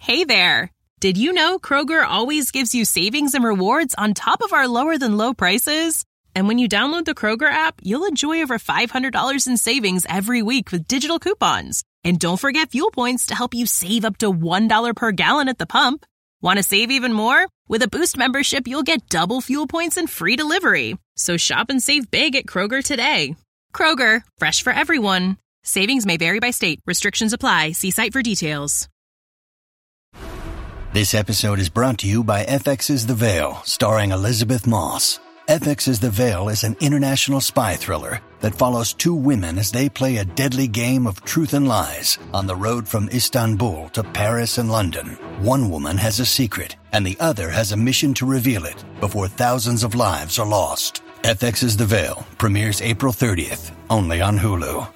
Hey there! Did you know Kroger always gives you savings and rewards on top of our lower-than-low prices? And when you download the Kroger app, you'll enjoy over $500 in savings every week with digital coupons. And don't forget fuel points to help you save up to $1 per gallon at the pump. Want to save even more? With a Boost membership, you'll get double fuel points and free delivery. So shop and save big at Kroger today. Kroger, fresh for everyone. Savings may vary by state. Restrictions apply. See site for details. This episode is brought to you by FX's The Veil, starring Elizabeth Moss. FX's The Veil is an international spy thriller that follows two women as they play a deadly game of truth and lies on the road from Istanbul to Paris and London. One woman has a secret, and the other has a mission to reveal it before thousands of lives are lost. FX's The Veil premieres April 30th, only on Hulu.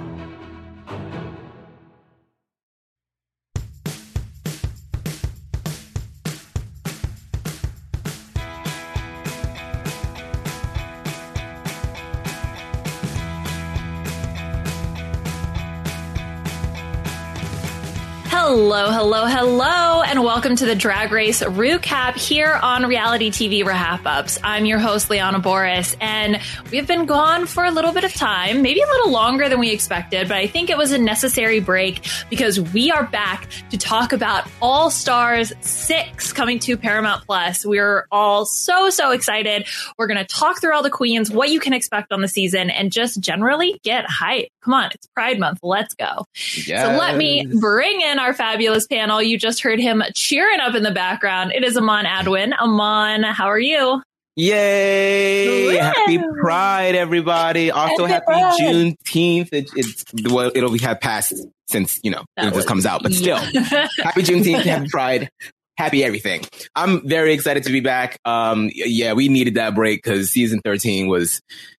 Hello, and welcome to the Drag Race Recap here on Reality TV Wrap-Ups. I'm your host, Liana Boris, and we've been gone for a little bit of time, maybe a little longer than we expected, but I think it was a necessary break because we are back to talk about All Stars 6 coming to Paramount Plus. We're all so excited. We're going to talk through all the queens, what you can expect on the season, and just generally get hype. Come on, it's Pride Month. Let's go. Yes. So let me bring in our fabulous panel. You just heard him cheering up in the background. It is Aman Adwin. Aman, how are you? Yay! Woo! Happy Pride, everybody! Also, happy Juneteenth. It'll have passed since this comes out, but still, happy Juneteenth, happy Pride, happy everything. I'm very excited to be back. We needed that break because season 13 was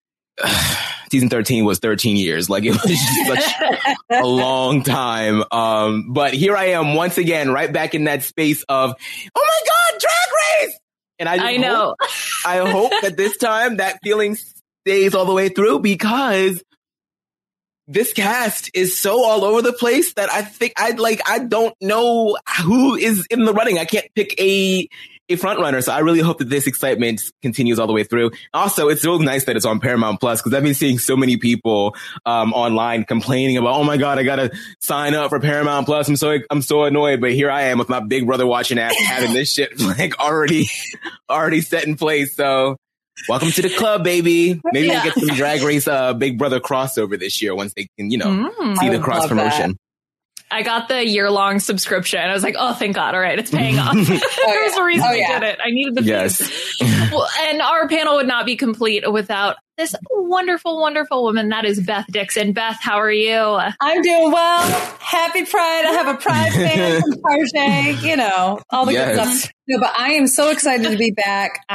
13 years. Like, it was just such a long time. But here I am once again, right back in that space of, oh my God, Drag Race! And I know. I hope that this time that feeling stays all the way through, because this cast is so all over the place that I think I don't know who is in the running. I can't pick a front runner. So I really hope that this excitement continues all the way through. Also, it's so nice that it's on Paramount Plus, because I've been seeing so many people online complaining about, oh my God, I gotta sign up for Paramount Plus. I'm so annoyed, but here I am with my big brother watching app having this shit like already set in place. So welcome to the club, baby. Maybe we'll get some Drag Race Big Brother crossover this year once they can, see the cross promotion. That. I got the year-long subscription. I was like, oh, thank God. All right, it's paying off. There was a reason I did it. I needed the fees. Well, and our panel would not be complete without this wonderful, wonderful woman. That is Beth Dixon. Beth, how are you? I'm doing well. Happy Pride. I have a Pride fan from Tarjay, all the good stuff. No, but I am so excited to be back.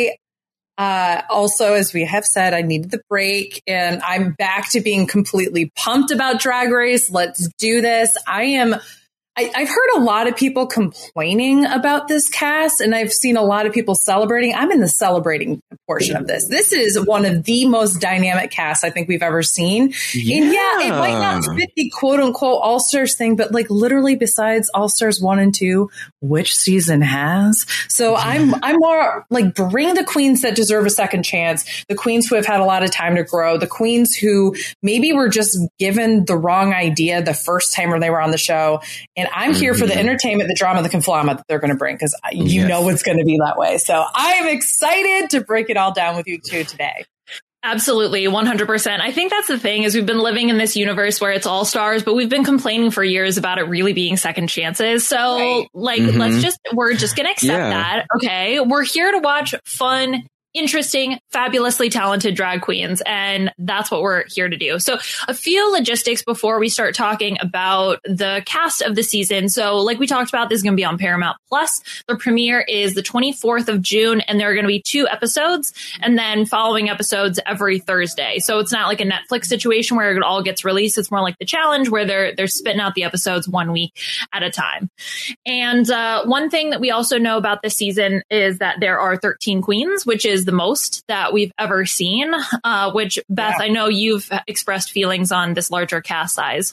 Also, as we have said, I needed the break, and I'm back to being completely pumped about Drag Race. Let's do this. I've heard a lot of people complaining about this cast, and I've seen a lot of people celebrating. I'm in the celebrating portion of this. This is one of the most dynamic casts I think we've ever seen. Yeah. And it might not fit the quote unquote All-Stars thing, but like literally besides All-Stars 1 and 2, which season has? So I'm more like, bring the queens that deserve a second chance, the queens who have had a lot of time to grow, the queens who maybe were just given the wrong idea the first time when they were on the show. And I'm here for the entertainment, the drama, the conflama that they're going to bring, because you know it's going to be that way. So I am excited to break it all down with you two today. Absolutely, 100%. I think that's the thing, is we've been living in this universe where it's all stars, but we've been complaining for years about it really being second chances. So we're just going to accept that. Okay, we're here to watch fun, interesting, fabulously talented drag queens, and that's what we're here to do. So a few logistics before we start talking about the cast of the season. So like we talked about, this is going to be on Paramount Plus. The premiere is the 24th of June, and there are going to be 2 episodes and then following episodes every Thursday. So it's not like a Netflix situation where it all gets released. It's more like The Challenge, where they're spitting out the episodes 1 week at a time. And one thing that we also know about this season is that there are 13 queens, which is the most that we've ever seen, which, Beth, I know you've expressed feelings on this larger cast size.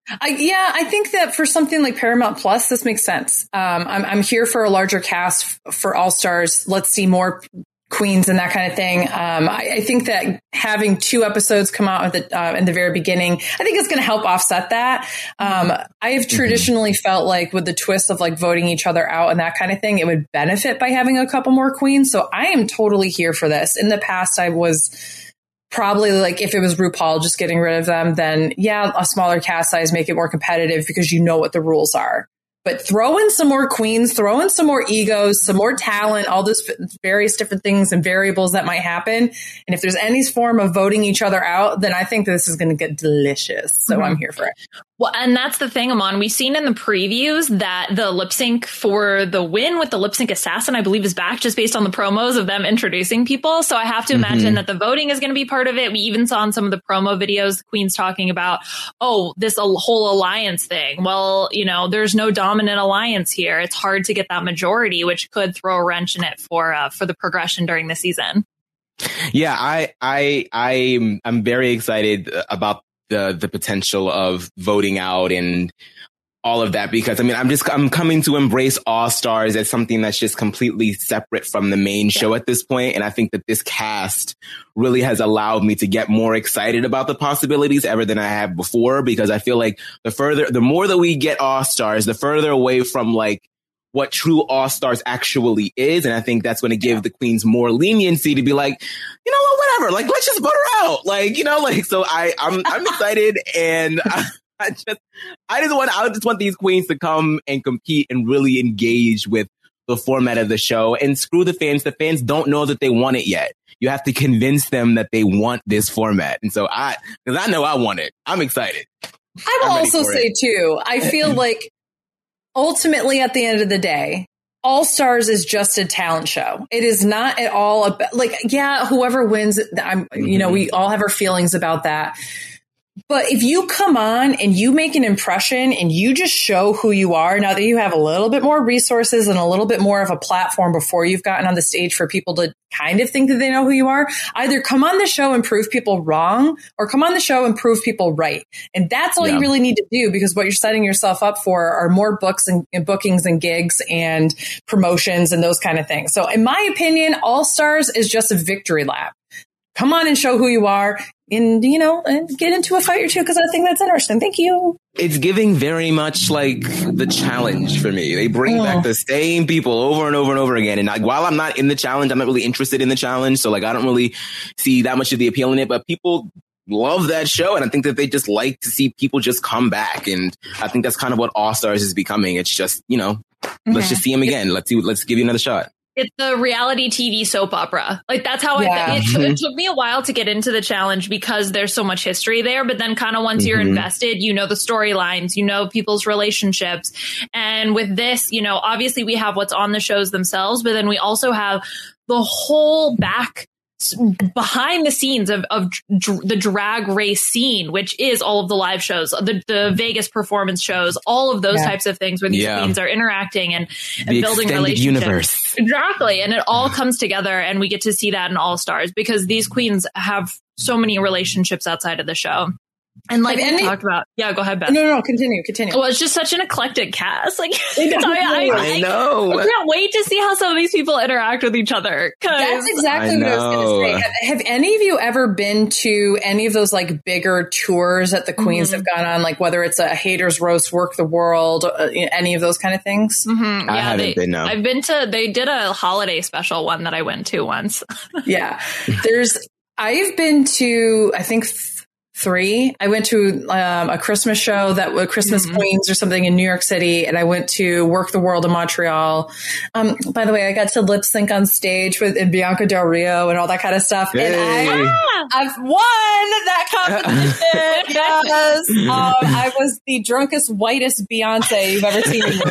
I think that for something like Paramount Plus, this makes sense. I'm here for a larger cast for All Stars. Let's see more queens and that kind of thing. I think that having 2 episodes come out in the very beginning, I think it's going to help offset that. I have traditionally felt like with the twist of like voting each other out and that kind of thing, it would benefit by having a couple more queens. So I am totally here for this. In the past, I was probably like, if it was RuPaul just getting rid of them, then yeah, a smaller cast size, make it more competitive because you know what the rules are. But throw in some more queens, throw in some more egos, some more talent, all those various different things and variables that might happen. And if there's any form of voting each other out, then I think this is going to get delicious. So I'm here for it. Well, and that's the thing, Aman. We've seen in the previews that the lip sync for the win with the lip sync assassin, I believe, is back just based on the promos of them introducing people. So I have to imagine that the voting is going to be part of it. We even saw in some of the promo videos, the queens talking about, this whole alliance thing. Well, there's no dominant alliance here. It's hard to get that majority, which could throw a wrench in it for the progression during the season. Yeah, I'm very excited about the potential of voting out and all of that, because I'm coming to embrace All Stars as something that's just completely separate from the main show at this point. And I think that this cast really has allowed me to get more excited about the possibilities ever than I have before, because I feel like the more that we get All Stars, the further away from like what true All Stars actually is. And I think that's going to give the queens more leniency to be like, you know what, whatever, like, let's just vote her out. So I'm excited. And I just want these queens to come and compete and really engage with the format of the show, and screw the fans. The fans don't know that they want it yet. You have to convince them that they want this format. And so because I know I want it, I'm excited. I will also say too, I feel like ultimately at the end of the day, All Stars is just a talent show. It is not at all about, whoever wins, we all have our feelings about that. But if you come on and you make an impression and you just show who you are, now that you have a little bit more resources and a little bit more of a platform before you've gotten on the stage for people to kind of think that they know who you are, either come on the show and prove people wrong or come on the show and prove people right. And that's all you really need to do, because what you're setting yourself up for are more books and bookings and gigs and promotions and those kind of things. So in my opinion, All Stars is just a victory lap. Come on and show who you are and, and get into a fight or two, because I think that's interesting. Thank you. It's giving very much like the challenge for me. They bring back the same people over and over and over again. And while I'm not in the challenge, I'm not really interested in the challenge. So I don't really see that much of the appeal in it, but people love that show. And I think that they just like to see people just come back. And I think that's kind of what All Stars is becoming. It's just, let's just see them again. Let's give you another shot. It's the reality TV soap opera. Like, that's how it took me a while to get into the challenge because there's so much history there. But then kind of once you're invested, the storylines, people's relationships. And with this, obviously we have what's on the shows themselves, but then we also have the whole behind the scenes of the drag race scene, which is all of the live shows, the Vegas performance shows, all of those types of things where these queens are interacting and building relationships. Universe. Exactly. And it all comes together, and we get to see that in All Stars because these queens have so many relationships outside of the show. And like we talked about, go ahead, Beth. No, continue. Well, it's just such an eclectic cast. Like, I know. I can't wait to see how some of these people interact with each other. That's exactly what I was going to say. Have any of you ever been to any of those like bigger tours that the queens have gone on? Like whether it's a Haters Roast, Work the World, any of those kind of things? Mm-hmm. I haven't been. No, I've been to. They did a holiday special one that I went to once. I've been to, I think, 3. I went to a Christmas show that was Christmas Queens or something in New York City, and I went to Work the World in Montreal. By the way, I got to lip sync on stage with Bianca Del Rio and all that kind of stuff. Hey. And I've won that competition. Yes, I was the drunkest, whitest Beyonce you've ever seen in your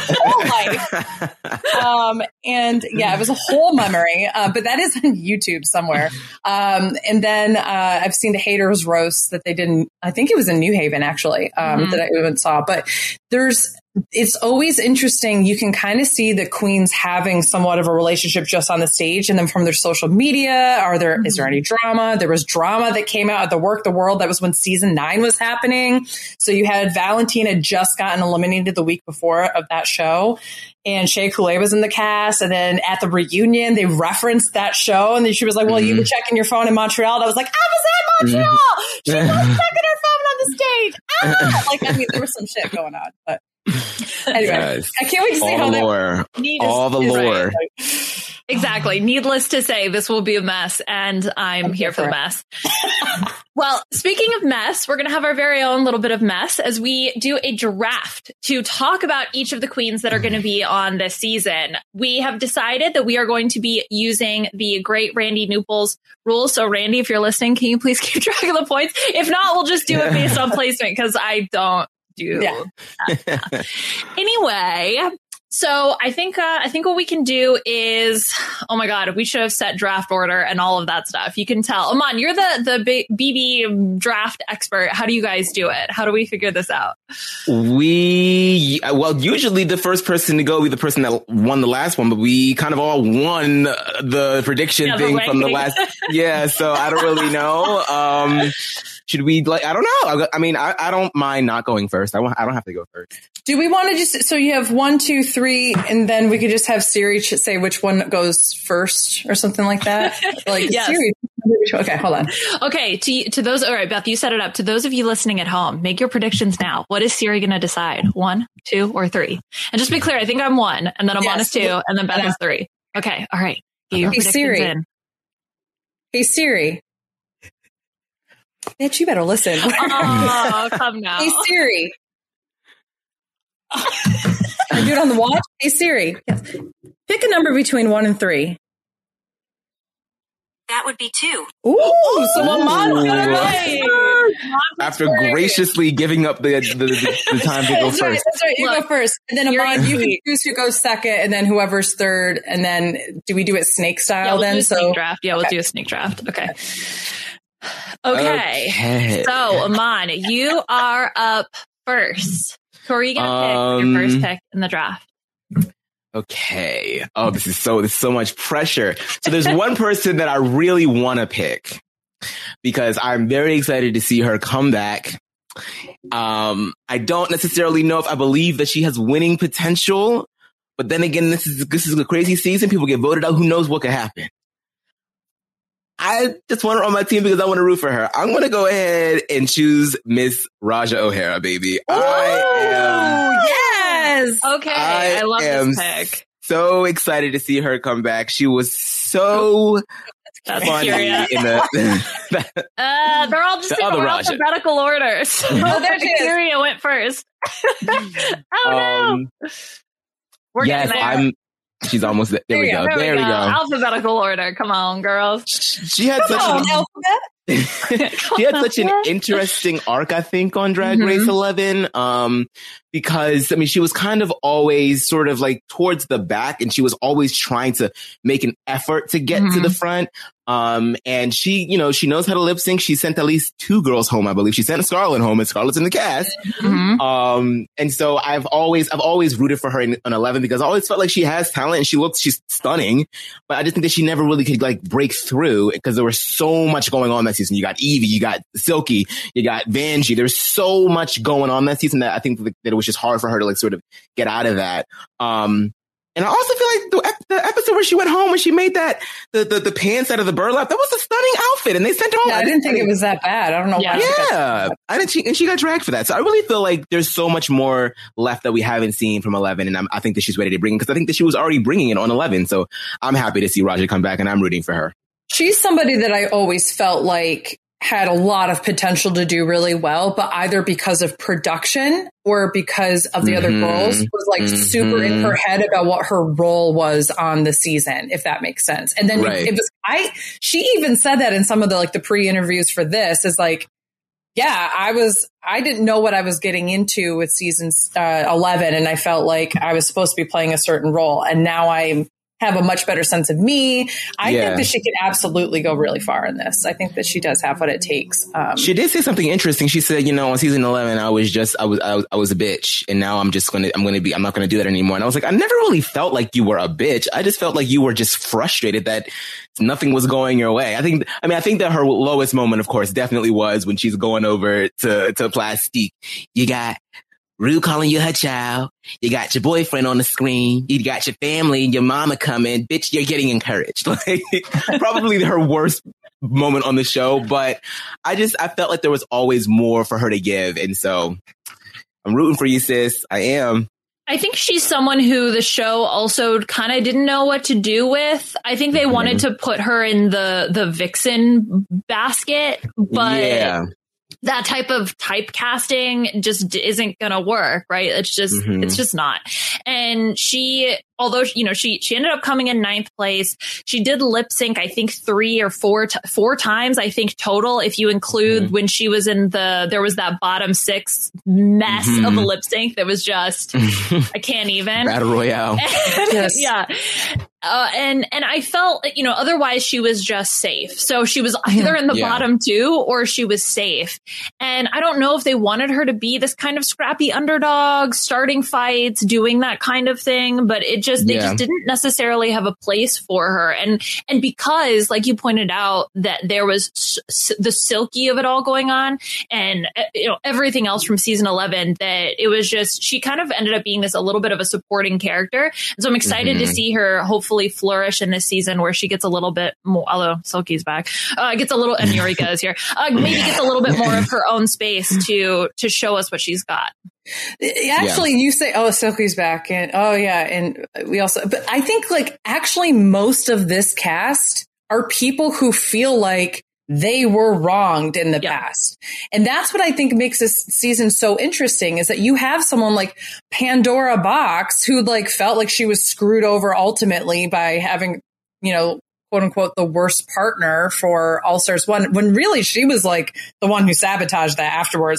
whole life. And it was a whole memory. But that is on YouTube somewhere. And then I've seen the Haters Roast that they I think it was in New Haven actually, that I even saw, but it's always interesting. You can kind of see the queens having somewhat of a relationship just on the stage, and then from their social media, is there any drama? There was drama that came out at the Work the World. That was when season 9 was happening. So you had Valentina just gotten eliminated the week before of that show, and Shea Coulee was in the cast. And then at the reunion, they referenced that show, and then she was like, "Well, you were checking your phone in Montreal." And I was like, "I was at Montreal. She was checking her phone on the stage." There was some shit going on, but. Anyway, yes. I can't wait to see all the lore. Exactly. Needless to say, this will be a mess, and I'm here for the mess. Well, speaking of mess, we're going to have our very own little bit of mess as we do a draft to talk about each of the queens that are going to be on this season. We have decided that we are going to be using the great Randy Newples rules. So, Randy, if you're listening, can you please keep track of the points? If not, we'll just do it based on placement because I don't. Anyway, so I think what we can do is, oh my God, we should have set draft order and all of that stuff. You can tell. Aman, you're the BB draft expert. How do you guys do it? How do we figure this out? Usually the first person to go will be the person that won the last one, but we kind of all won the prediction thing from the last. Yeah, so I don't really know. Should we I don't know. I mean, I don't mind not going first. I don't have to go first. Do we want to so you have 1, 2, 3, and then we could just have Siri say which one goes first or something like that? Yes. Siri. Okay, hold on. Okay. To those, all right, Beth, you set it up. To those of you listening at home, make your predictions now. What is Siri going to decide? 1, 2, or 3? And just be clear, I think I'm 1, and then Aman is 2, and then Beth is 3. Okay. All right. Get your predictions Siri. in. Hey, Siri. Bitch, you better listen. Oh, come now. Hey, Siri. I do it on the watch. Hey, Siri. Yes. Pick a number between 1 and 3. That would be 2. Ooh, so Aman. After graciously giving up the time to go first. That's right. You go first. And then Aman, you can choose who goes second, and then whoever's third. And then do we do it snake style then? Snake draft. Yeah, we'll do a snake draft. Okay. So, Aman, you are up first. Who are you going to pick your first pick in the draft? Okay. Oh, this is so much pressure. So there's one person that I really want to pick because I'm very excited to see her come back. I don't necessarily know if I believe that she has winning potential, but then again, this is a crazy season. People get voted out. Who knows what could happen? I just want her on my team because I want to root for her. I'm going to go ahead and choose Miss Raja O'Hara, baby. Yes. Okay. I love this pick. So excited to see her come back. She was so funny in they're all just in alphabetical order. So Kyria went first. No. We're getting there. She's almost there. There we go. There we go. Alphabetical order. Come on, girls. She had such an interesting arc, I think, on Drag Race 11. Because she was kind of always sort of like towards the back, and she was always trying to make an effort to get to the front. And she knows how to lip sync. She sent at least 2 girls home, I believe. She sent Scarlett home, and Scarlett's in the cast. And so I've always rooted for her in 11 because I always felt like she has talent and she's stunning, but I just think that she never really could break through because there was so much going on that season. You got Evie, you got Silky, you got Vanjie. There's so much going on that season that I think that it was just hard for her to sort of get out of that. And I also feel like the episode where she went home and she made that the pants out of the burlap, that was a stunning outfit, and they sent her home. Yeah, I didn't think it was that bad. I don't know why. Yeah, and she got dragged for that. So I really feel like there's so much more left that we haven't seen from 11, and I think that she's ready to bring it because I think that she was already bringing it on 11. So I'm happy to see Raja come back, and I'm rooting for her. She's somebody that I always felt like had a lot of potential to do really well, but either because of production or because of the other girls was super in her head about what her role was on the season, if that makes sense. And then she even said that in some of the pre-interviews for this is I didn't know what I was getting into with season 11. And I felt like I was supposed to be playing a certain role. And now I'm have a much better sense of me. I think that she could absolutely go really far in this. I think that she does have what it takes. She did say something interesting. She said, on season 11, I was a bitch, and now I'm not going to do that anymore. And I was like, I never really felt like you were a bitch. I just felt like you were just frustrated that nothing was going your way. I think that her lowest moment, of course, definitely was when she's going over to Plastique. You got Rue calling you her child. You got your boyfriend on the screen. You got your family and your mama coming. Bitch, you're getting encouraged. Like, probably her worst moment on the show. But I felt like there was always more for her to give. And so I'm rooting for you, sis. I am. I think she's someone who the show also kind of didn't know what to do with. I think they wanted to put her in the Vixen basket, but that type of typecasting just isn't going to work, right? It's just not. And although she ended up coming in 9th place, she did lip sync, I think 3 or 4 times, I think total, if you include when she was there was that bottom 6 mess of a lip sync that was just, I can't even. Battle Royale. Yeah. And I felt, otherwise she was just safe. So she was either in the bottom 2 or she was safe. And I don't know if they wanted her to be this kind of scrappy underdog, starting fights, doing that kind of thing, but they just didn't necessarily have a place for her. And because, like you pointed out, that there was the silky of it all going on and, everything else from season 11, that it was just, she kind of ended up being a little bit of a supporting character. And so I'm excited to see her hopefully flourish in this season where she gets a little bit more, although Silky's back, gets a little, and Eureka is here, maybe gets a little bit more of her own space to show us what she's got. Actually, you say, Silky's back, and and we also, but I think actually most of this cast are people who feel like they were wronged in the past. And that's what I think makes this season so interesting, is that you have someone like Pandora Box who felt like she was screwed over ultimately by having, quote unquote, the worst partner for All Stars 1, when really she was the one who sabotaged that afterwards.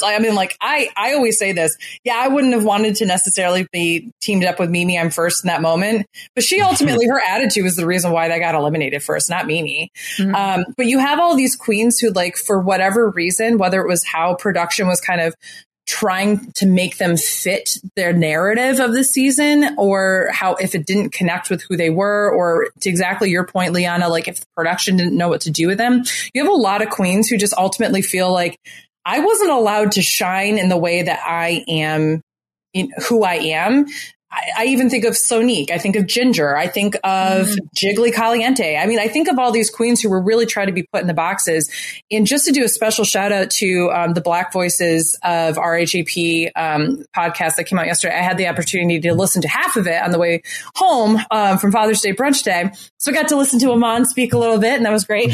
I always say this. Yeah, I wouldn't have wanted to necessarily be teamed up with Mimi. I'm first in that moment, but she ultimately, her attitude was the reason why they got eliminated first, not Mimi. But you have all these queens who for whatever reason, whether it was how production was kind of trying to make them fit their narrative of the season, or how if it didn't connect with who they were, or to exactly your point, Liana, if the production didn't know what to do with them. You have a lot of queens who just ultimately feel like I wasn't allowed to shine in the way that I am, who I am. I even think of Sonique. I think of Ginger. I think of Jiggly Caliente. I think of all these queens who were really trying to be put in the boxes. And just to do a special shout out to the Black Voices of RHAP podcast that came out yesterday, I had the opportunity to listen to half of it on the way home from Father's Day brunch day. So I got to listen to Amon speak a little bit, and that was great.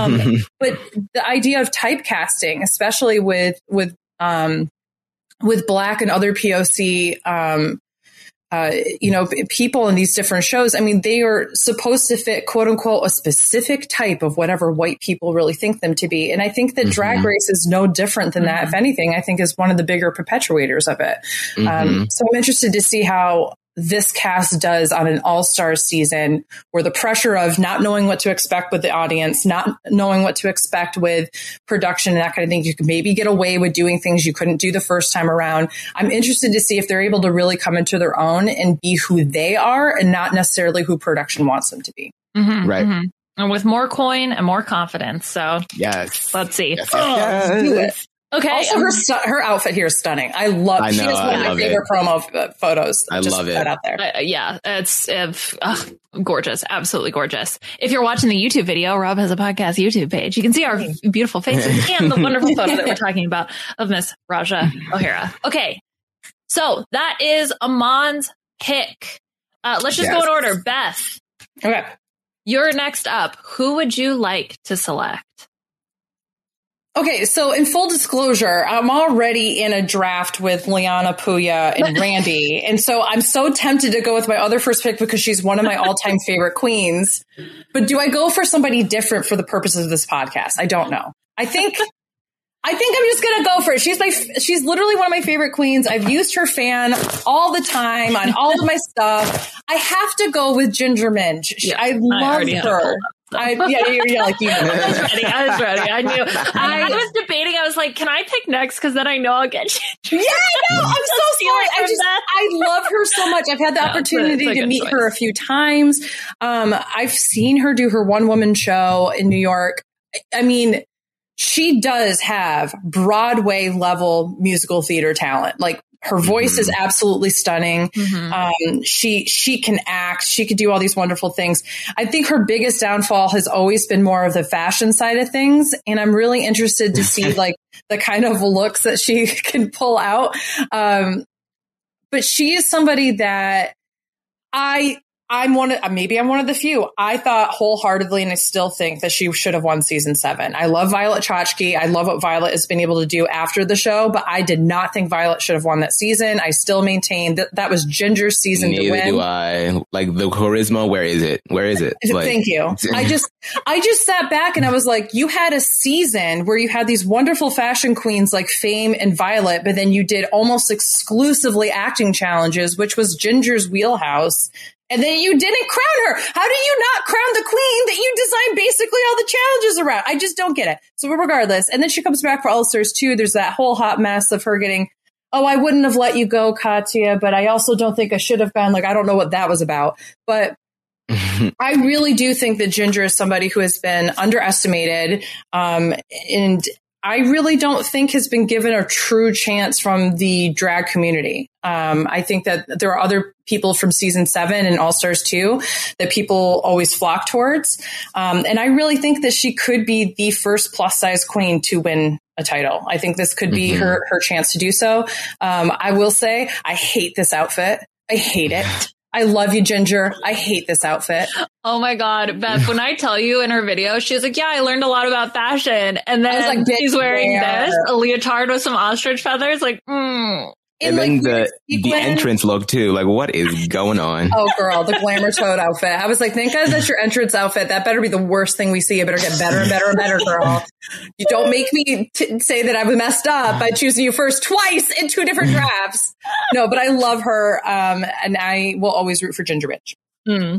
But the idea of typecasting, especially with Black and other POC people in these different shows, they are supposed to fit, quote unquote, a specific type of whatever white people really think them to be. And I think that Drag Race is no different than that. If anything, I think is one of the bigger perpetuators of it. So I'm interested to see how this cast does on an all-star season, where the pressure of not knowing what to expect with the audience, not knowing what to expect with production and that kind of thing, you could maybe get away with doing things you couldn't do the first time around. I'm interested to see if they're able to really come into their own and be who they are and not necessarily who production wants them to be. Right. And with more coin and more confidence. So yes, let's see. Yes. Okay. Also, her outfit here is stunning. She is one of my favorite promo photos. I love it. Out there. It's gorgeous. Absolutely gorgeous. If you're watching the YouTube video, Rob has a podcast YouTube page. You can see our beautiful faces and the wonderful photo that we're talking about of Miss Raja O'Hara. Okay. So that is Amon's pick. Let's just go in order. Beth. Okay. You're next up. Who would you like to select? Okay, so in full disclosure, I'm already in a draft with Liana, Puya, and Randy. And so I'm so tempted to go with my other first pick because she's one of my all-time favorite queens. But do I go for somebody different for the purposes of this podcast? I don't know. I think I'm just going to go for it. She's literally one of my favorite queens. I've used her fan all the time on all of my stuff. I have to go with Ginger Minj. I love her. I was ready. I knew. I was debating. I was like, can I pick next? Because then I know I'll get Ginger. Yeah, I know. I'm so sorry. I love her so much. I've had the opportunity to meet her a few times. I've seen her do her one-woman show in New York. I mean, she does have Broadway level musical theater talent. Like, her voice is absolutely stunning. She can act. She could do all these wonderful things. I think her biggest downfall has always been more of the fashion side of things. And I'm really interested to see like the kind of looks that she can pull out. But she is somebody that I'm one of the few. I thought wholeheartedly, and I still think that she should have won season 7. I love Violet Chachki. I love what Violet has been able to do after the show, but I did not think Violet should have won that season. I still maintain that was Ginger's season to win. Neither do I. Like, the charisma, where is it? Like, thank you. I just sat back and I was like, you had a season where you had these wonderful fashion queens like Fame and Violet, but then you did almost exclusively acting challenges, which was Ginger's wheelhouse. And then you didn't crown her. How do you not crown the queen that you designed basically all the challenges around? I just don't get it. So regardless, and then she comes back for All Stars 2. There's that whole hot mess of her getting, I wouldn't have let you go, Katya, but I also don't think I should have gone. Like, I don't know what that was about. But I really do think that Ginger is somebody who has been underestimated. And I really don't think has been given a true chance from the drag community. I think that there are other people from season 7 and All Stars 2 that people always flock towards. And I really think that she could be the first plus size queen to win a title. I think this could be her chance to do so. I will say, I hate this outfit. I hate it. I love you, Ginger. I hate this outfit. Oh my God, Beth, when I tell you in her video, she's like, yeah, I learned a lot about fashion. And then like, she's wearing this, a leotard with some ostrich feathers. Like, And then the entrance look too. Like, what is going on? Oh, girl, the glamour toad outfit. I was like, thank God that's your entrance outfit. That better be the worst thing we see. It better get better and better and better, girl. You don't make me say that I was messed up by choosing you first twice in 2 different drafts. No, but I love her. And I will always root for Ginger Minj.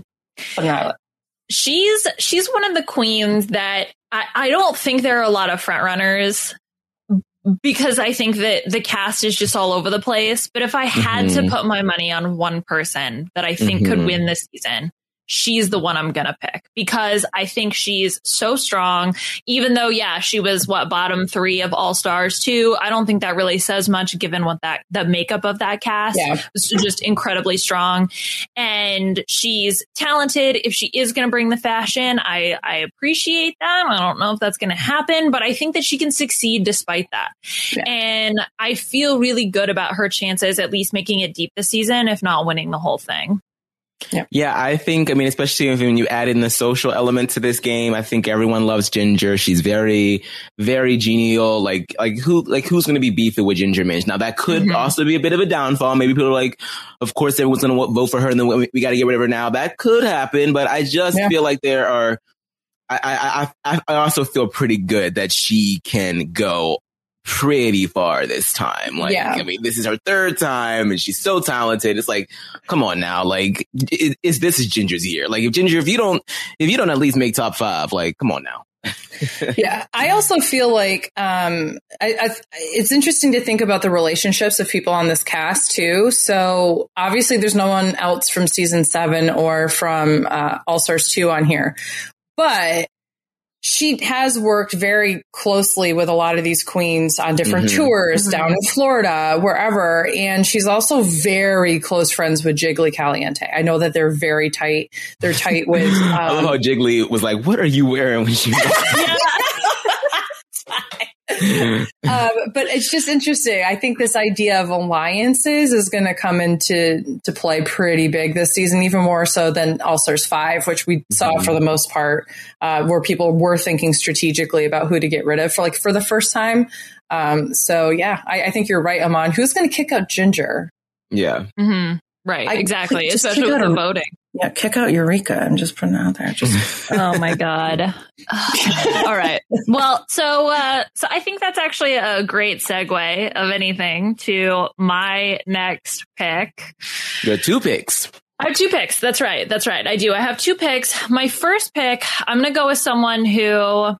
She's one of the queens that I don't think there are a lot of front runners, because I think that the cast is just all over the place. But if I had to put my money on one person that I think could win this season, she's the one I'm going to pick, because I think she's so strong, even though, she was bottom 3 of All Stars 2. I don't think that really says much given what the makeup of that cast was just incredibly strong. And she's talented. If she is going to bring the fashion, I appreciate that. I don't know if that's going to happen, but I think that she can succeed despite that. Yeah. And I feel really good about her chances, at least making it deep this season, if not winning the whole thing. Yeah, I think, especially when you add in the social element to this game, I think everyone loves Ginger. She's very, very genial. Like who's going to be beefing with Ginger Minj? Now, that could also be a bit of a downfall. Maybe people are like, of course, everyone's going to vote for her, and then we got to get rid of her now. That could happen, but I just feel like there are. I also feel pretty good that she can go pretty far this time. Like, this is her 3rd time and she's so talented. It's like, come on now. Like, this is Ginger's year. Like, if you don't at least make top 5, like, come on now. I also feel like it's interesting to think about the relationships of people on this cast too. So obviously there's no one else from season 7 or from All Stars 2 on here, but she has worked very closely with a lot of these queens on different tours down in Florida, wherever. And she's also very close friends with Jiggly Caliente. I know that they're very tight. They're tight with... I love how Jiggly was like, what are you wearing when she... But it's just interesting. I think this idea of alliances is going to come into play pretty big this season, even more so than All Stars 5, which we saw for the most part, where people were thinking strategically about who to get rid of for the first time. I think you're right, Aman. Who's going to kick out Ginger? Yeah. Right. Exactly. Especially with the voting. Yeah, kick out Eureka. I'm just putting it out there. Oh my God. All right. Well, so I think that's actually a great segue of anything to my next pick. You got 2 picks. I have 2 picks. That's right. I do. I have 2 picks. My first pick, I'm going to go with someone who,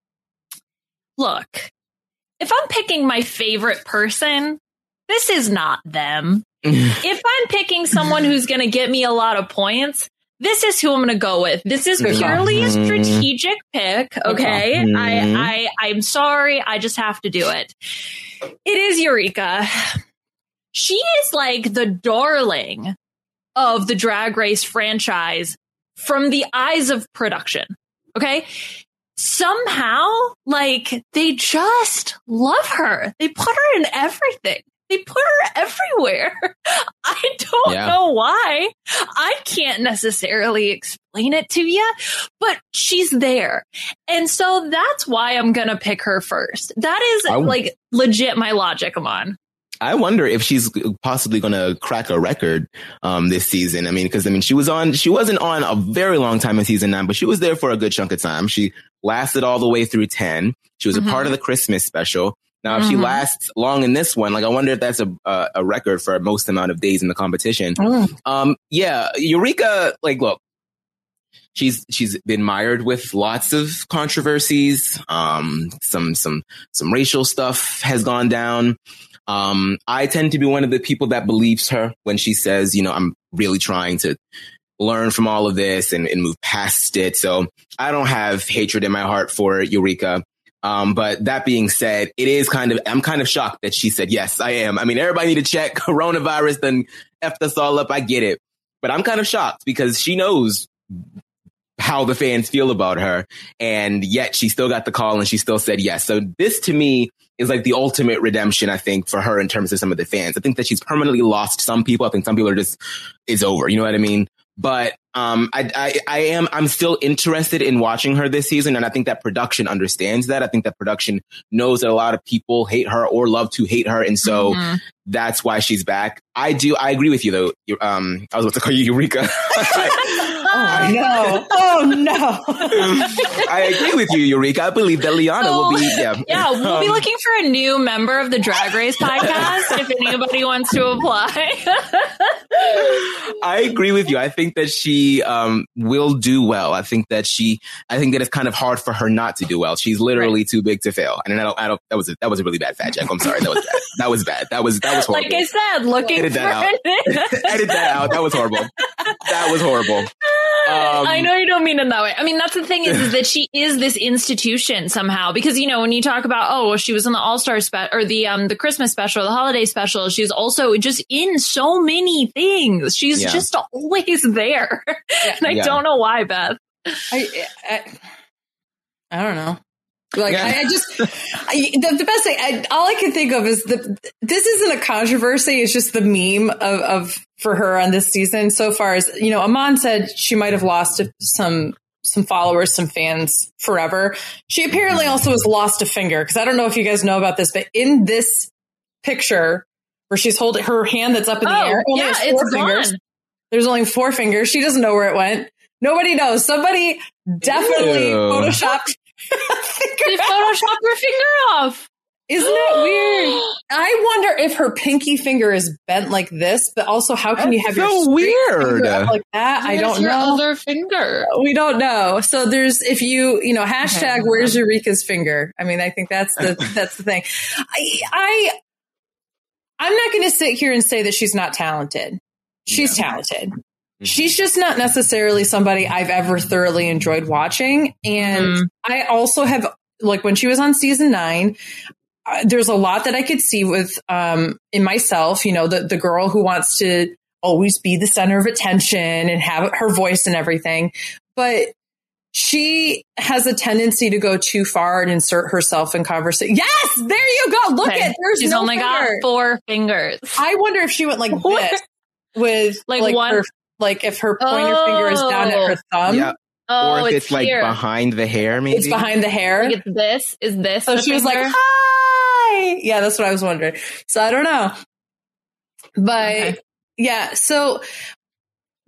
look, if I'm picking my favorite person, this is not them. If I'm picking someone who's going to get me a lot of points, this is who I'm going to go with. This is purely a strategic pick. Okay. I'm sorry. I just have to do it. It is Eureka. She is like the darling of the Drag Race franchise from the eyes of production. Okay. Somehow, like, they just love her. They put her in everything. They put her everywhere. I don't know why. I can't necessarily explain it to you, but she's there. And so that's why I'm going to pick her first. That is like legit my logic, Aman. I wonder if she's possibly going to crack a record this season. I mean, because she wasn't on a very long time in season 9, but she was there for a good chunk of time. She lasted all the way through 10. She was a part of the Christmas special. Now, if she lasts long in this one, like, I wonder if that's a record for most amount of days in the competition. Yeah, Eureka, like, look, she's been mired with lots of controversies. Some racial stuff has gone down. I tend to be one of the people that believes her when she says, I'm really trying to learn from all of this and move past it. So I don't have hatred in my heart for Eureka. But that being said, I'm kind of shocked that she said, yes, I am. I mean, everybody need to check coronavirus, then effed us all up. I get it. But I'm kind of shocked because she knows how the fans feel about her. And yet she still got the call and she still said yes. So this to me is like the ultimate redemption, I think, for her in terms of some of the fans. I think that she's permanently lost some people. I think some people are just, it's over. You know what I mean? But I'm still interested in watching her this season. And I think that production understands that. I think that production knows that a lot of people hate her or love to hate her. And so that's why she's back. I agree with you, though. I was about to call you Eureka. Oh, no. I agree with you, Eureka. I believe that Liana will be. Yeah, we'll be looking for a new member of the Drag Race podcast if anybody wants to apply. I agree with you. I think that she will do well. I think that it's kind of hard for her not to do well. She's literally too big to fail. And that was a really bad fact check. I'm sorry. That was bad. That was horrible. Like I said, looking Edit that out. Edit that out. That was horrible. That was horrible. I know you don't mean it that way. I mean, that's the thing is that she is this institution somehow, because, when you talk about, she was in the All-Star or the Christmas special, the holiday special, she's also just in so many things. She's just always there. And I don't know why, Beth. I don't know. Like, the best thing, all I can think of is this isn't a controversy. It's just the meme of for her on this season so far as, Aman said she might have lost some followers, some fans forever. She apparently also has lost a finger, because I don't know if you guys know about this, but in this picture where she's holding her hand that's up in the air, it's fingers. Gone. There's only 4 fingers. She doesn't know where it went. Nobody knows. Somebody definitely photoshopped. They photoshopped her finger off. Isn't that weird? I wonder if her pinky finger is bent like this, but also how can you have your weird up like that? I don't know. Other finger. We don't know. So there's hashtag where's Eureka's finger? I mean, I think that's the thing. I'm not going to sit here and say that she's not talented. She's talented. She's just not necessarily somebody I've ever thoroughly enjoyed watching. And I also have, like, when she was on season 9, there's a lot that I could see with in myself, the girl who wants to always be the center of attention and have her voice and everything. But she has a tendency to go too far and insert herself in conversation. Yes, there you go. Look at she's no only got 4 fingers. I wonder if she went like this with like one. Like if her pointer finger is down at her thumb. Yeah. Or if it's like behind the hair, maybe. It's behind the hair. Like it's this? Is this? So she was like, hi. Yeah, that's what I was wondering. So I don't know. But so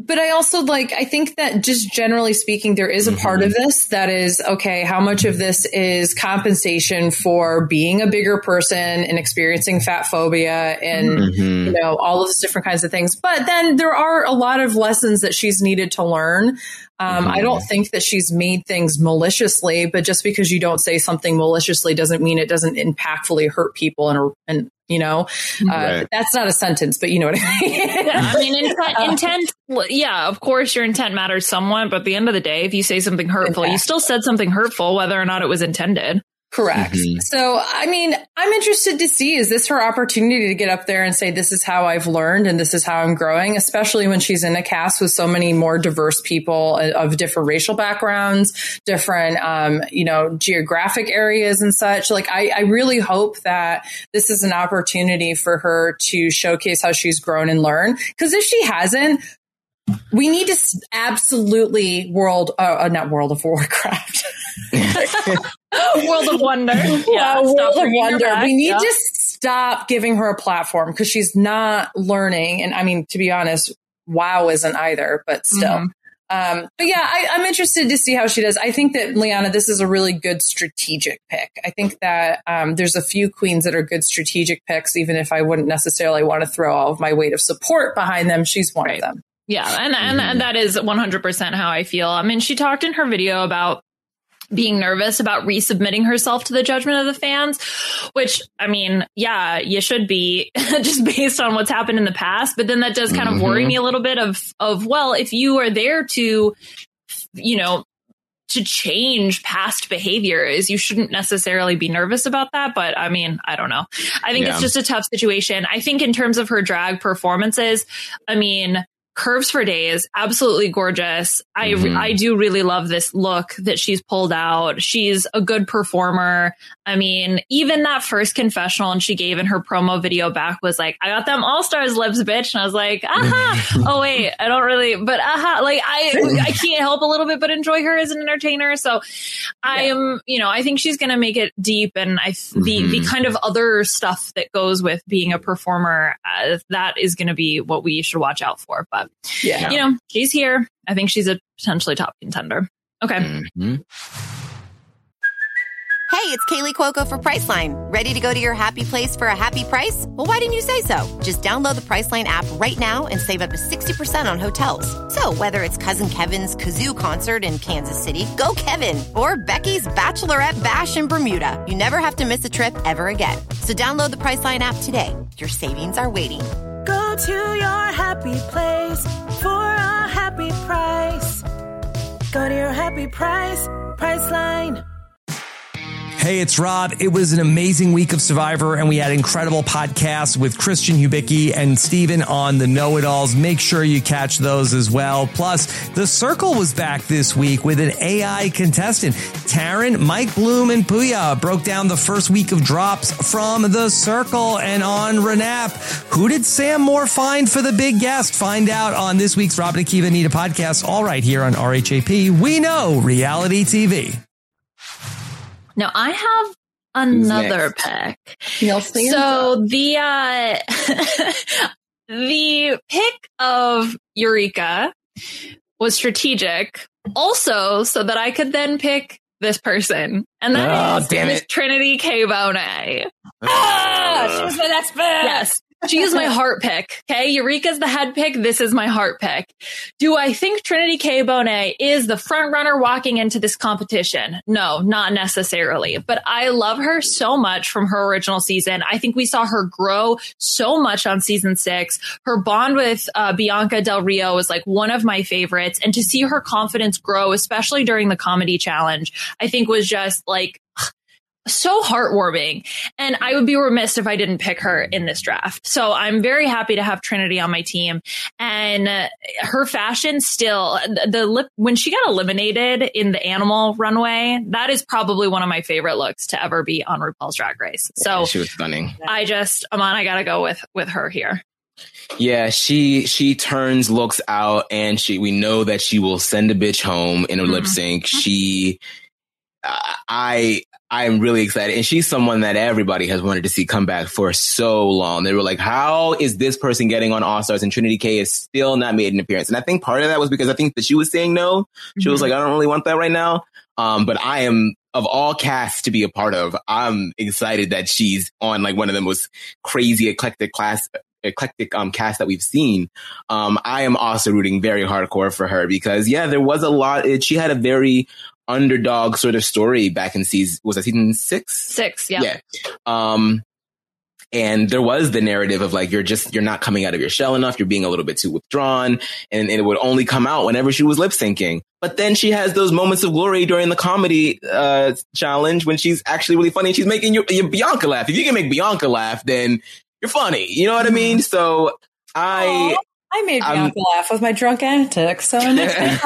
But I also I think that just generally speaking, there is a part of this that is, okay, how much of this is compensation for being a bigger person and experiencing fat phobia and, all of those different kinds of things. But then there are a lot of lessons that she's needed to learn. I don't think that she's made things maliciously, but just because you don't say something maliciously doesn't mean it doesn't impactfully hurt people. And that's not a sentence, but you know what I mean? Yeah, I mean, intent. Yeah, of course your intent matters somewhat, but at the end of the day, if you say something hurtful, you still said something hurtful, whether or not it was intended. Correct. So, I mean, I'm interested to see, is this her opportunity to get up there and say, this is how I've learned and this is how I'm growing, especially when she's in a cast with so many more diverse people of different racial backgrounds, different, geographic areas and such. I really hope that this is an opportunity for her to showcase how she's grown and learned. Because if she hasn't, we need to absolutely not World of Warcraft. World of Wonder. Yeah, World of Wonder. We need to stop giving her a platform because she's not learning. And I mean, to be honest, WoW isn't either, but still. But yeah, I'm interested to see how she does. I think that, Liana, this is a really good strategic pick. I think that there's a few queens that are good strategic picks, even if I wouldn't necessarily want to throw all of my weight of support behind them. She's one of them. Yeah, and that is 100% how I feel. I mean, she talked in her video about being nervous about resubmitting herself to the judgment of the fans, which, I mean, yeah, you should be just based on what's happened in the past. But then that does kind of worry me a little bit of, well, if you are there to change past behaviors, you shouldn't necessarily be nervous about that. But I mean, I don't know. I think it's just a tough situation. I think in terms of her drag performances, I mean, Curves for Days, absolutely gorgeous. I do really love this look that she's pulled out. She's a good performer. I mean, even that first confessional and she gave in her promo video back was like, I got them All-Stars lips, bitch. And I was like, aha. Oh, wait, I don't really, but aha. I can't help a little bit but enjoy her as an entertainer. So I think she's going to make it deep. And the kind of other stuff that goes with being a performer, that is going to be what we should watch out for. But she's here. I think she's a potentially top contender. Okay. Hey, it's Kaylee Cuoco for Priceline. Ready to go to your happy place for a happy price? Well, why didn't you say so? Just download the Priceline app right now and save up to 60% on hotels. So whether it's Cousin Kevin's Kazoo Concert in Kansas City, go Kevin, or Becky's Bachelorette Bash in Bermuda, you never have to miss a trip ever again. So download the Priceline app today. Your savings are waiting. Go to your happy place for a happy price. Go to your happy price, Priceline. Hey, it's Rob. It was an amazing week of Survivor, and we had incredible podcasts with Christian Hubicki and Steven on the Know-It-Alls. Make sure you catch those as well. Plus, The Circle was back this week with an AI contestant. Taryn, Mike Bloom, and Puya broke down the first week of drops from The Circle. And on Renap, who did Sam Moore find for the big guest? Find out on this week's Rob and Akiva Anita podcast, all right here on RHAP. We know reality TV. Now, I have another pick. So the pick of Eureka was strategic, also so that I could then pick this person, and that is Trinity K. Bonet. She was my next pick. Yes. She is my heart pick. Okay. Eureka's the head pick. This is my heart pick. Do I think Trinity K. Bonet is the front runner walking into this competition? No, not necessarily, but I love her so much from her original season. I think we saw her grow so much on season 6. Her bond with Bianca Del Rio was like one of my favorites. And to see her confidence grow, especially during the comedy challenge, I think was just like, so heartwarming. And I would be remiss if I didn't pick her in this draft. So I'm very happy to have Trinity on my team. And her fashion still, when she got eliminated in the animal runway, that is probably one of my favorite looks to ever be on RuPaul's Drag Race. So she was stunning. I gotta go with her here. Yeah, she turns looks out, and we know that she will send a bitch home in a lip sync. I am really excited. And she's someone that everybody has wanted to see come back for so long. They were like, how is this person getting on All-Stars and Trinity K is still not made an appearance? And I think part of that was because I think that she was saying no. She was like, I don't really want that right now. But I am, of all casts to be a part of, I'm excited that she's on like one of the most crazy eclectic casts that we've seen. I am also rooting very hardcore for her because there was a lot. She had a very underdog sort of story back in season 6? 6, yeah. Yeah. And there was the narrative of like, you're not coming out of your shell enough. You're being a little bit too withdrawn, and it would only come out whenever she was lip syncing. But then she has those moments of glory during the comedy challenge when she's actually really funny. And she's making your Bianca laugh. If you can make Bianca laugh, then you're funny. You know what I mean? So I made Bianca laugh with my drunk antics, so it makes me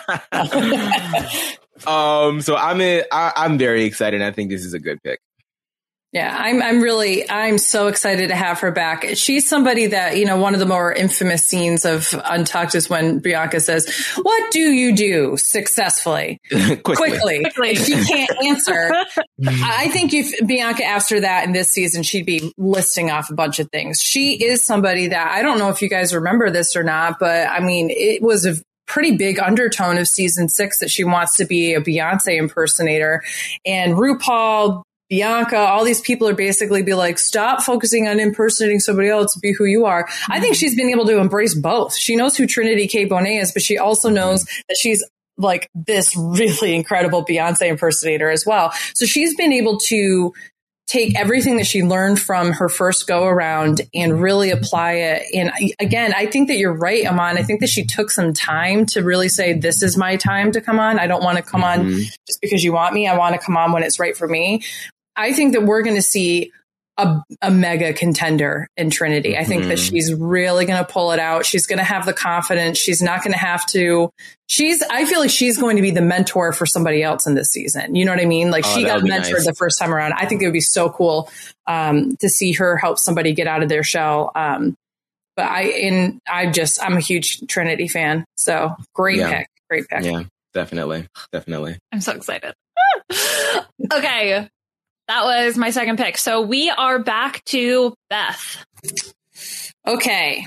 funny. So I'm very excited. I think this is a good pick. Yeah, I'm so excited to have her back. She's somebody that, one of the more infamous scenes of Untucked is when Bianca says, "What do you do successfully?" Quickly. And she can't answer. I think if Bianca asked her that in this season, she'd be listing off a bunch of things. She is somebody that, I don't know if you guys remember this or not, but I mean, it was a pretty big undertone of season 6 that she wants to be a Beyonce impersonator. And RuPaul, Bianca, all these people are basically be like, stop focusing on impersonating somebody else, be who you are. I think she's been able to embrace both. She knows who Trinity K. Bonet is, but she also knows that she's like this really incredible Beyonce impersonator as well. So she's been able to take everything that she learned from her first go around and really apply it. And again, I think that you're right, Aman. I think that she took some time to really say, this is my time to come on. I don't want to come on just because you want me. I want to come on when it's right for me. I think that we're going to see a mega contender in Trinity. I think that she's really going to pull it out. She's going to have the confidence. She's not going to have to. I feel like she's going to be the mentor for somebody else in this season. You know what I mean? Like she got mentored the first time around. I think it would be so cool to see her help somebody get out of their shell. But I'm a huge Trinity fan. So great pick. Yeah, definitely. I'm so excited. Okay. That was my second pick. So we are back to Beth. Okay.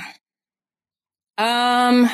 I'm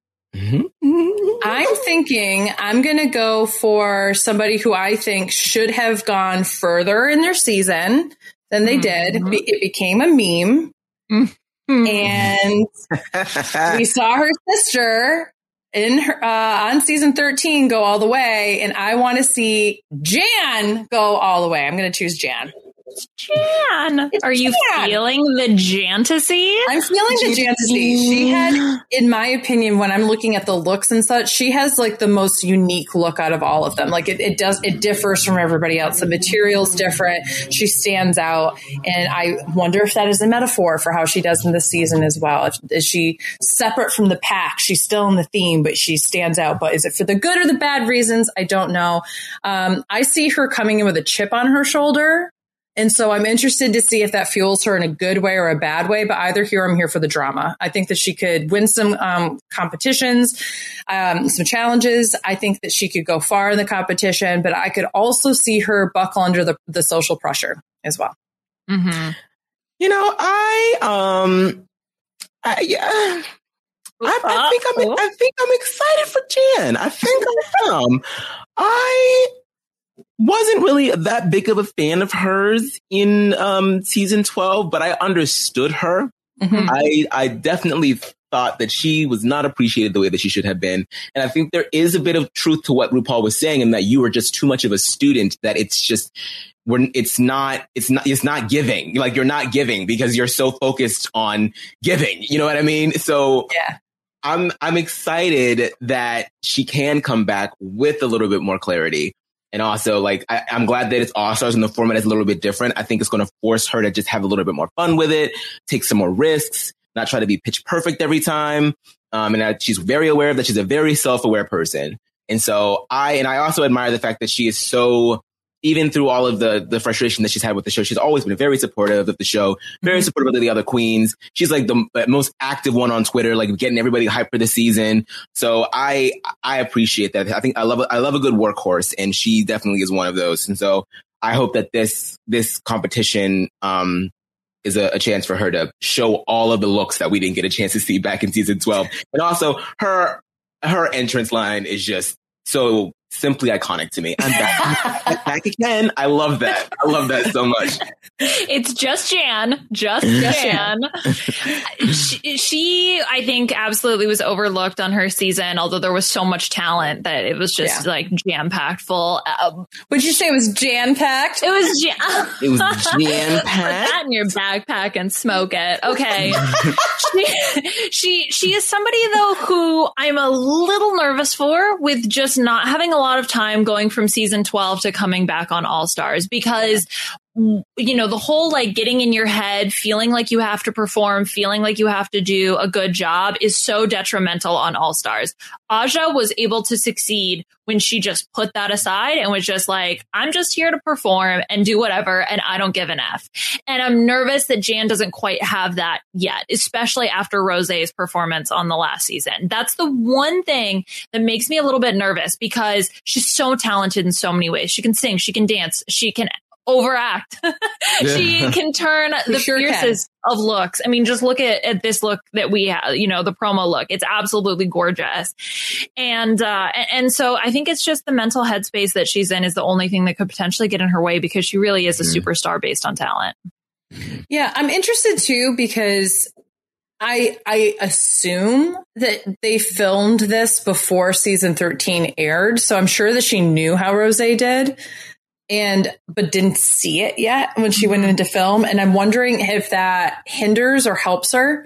thinking I'm going to go for somebody who I think should have gone further in their season than they did. It became a meme. And we saw her sister on season 13 go all the way, and I want to see Jan go all the way. I'm going to choose Jan. Jan, are you feeling the Jantasy? I'm feeling the Jantasy. She had, in my opinion, when I'm looking at the looks and such, she has like the most unique look out of all of them. Like it differs from everybody else. The material's different. She stands out, and I wonder if that is a metaphor for how she does in this season as well. Is she separate from the pack? She's still in the theme, but she stands out. But is it for the good or the bad reasons? I don't know. I see her coming in with a chip on her shoulder. And so I'm interested to see if that fuels her in a good way or a bad way. But either here, I'm here for the drama. I think that she could win some competitions, some challenges. I think that she could go far in the competition, but I could also see her buckle under the social pressure as well. I think I'm excited for Jan. I think I am. I wasn't really that big of a fan of hers in season 12, but I understood her. I definitely thought that she was not appreciated the way that she should have been. And I think there is a bit of truth to what RuPaul was saying, in that you were just too much of a student, that it's not giving. Like, you're not giving because you're so focused on giving. You know what I mean? So yeah. I'm excited that she can come back with a little bit more clarity. And also, like, I'm glad that it's All-Stars and the format is a little bit different. I think it's going to force her to just have a little bit more fun with it, take some more risks, not try to be pitch perfect every time. And that she's very aware of that. She's a very self-aware person. And so I also admire the fact that she is so, even through all of the frustration that she's had with the show, she's always been very supportive of the show, very supportive of the other queens. She's like the most active one on Twitter, like getting everybody hyped for the season. So I appreciate that. I think I love a good workhorse, and she definitely is one of those. And so I hope that this competition is a chance for her to show all of the looks that we didn't get a chance to see back in season 12. And also her entrance line is just so simply iconic to me. I'm back again. I love that. I love that so much. It's just Jan. Jan. She, I think, absolutely was overlooked on her season, although there was so much talent that it was just like jam-packed full. Would you say it was jam-packed? It was It was jam-packed? Put that in your backpack and smoke it. Okay. She is somebody, though, who I'm a little nervous for with just not having a lot of time going from season 12 to coming back on All Stars, because the whole like getting in your head, feeling like you have to perform, feeling like you have to do a good job is so detrimental on All Stars. Aja was able to succeed when she just put that aside and was just like, I'm just here to perform and do whatever, and I don't give an F. And I'm nervous that Jan doesn't quite have that yet, especially after Rosé's performance on the last season. That's the one thing that makes me a little bit nervous, because she's so talented in so many ways. She can sing, she can dance, she can overact. She can turn the fiercest of looks. I mean, just look at this look that we have, the promo look. It's absolutely gorgeous. And so I think it's just the mental headspace that she's in is the only thing that could potentially get in her way, because she really is a superstar based on talent. Yeah, I'm interested too, because I assume that they filmed this before season 13 aired. So I'm sure that she knew how Rosé did, but didn't see it yet when she went into film. And I'm wondering if that hinders or helps her.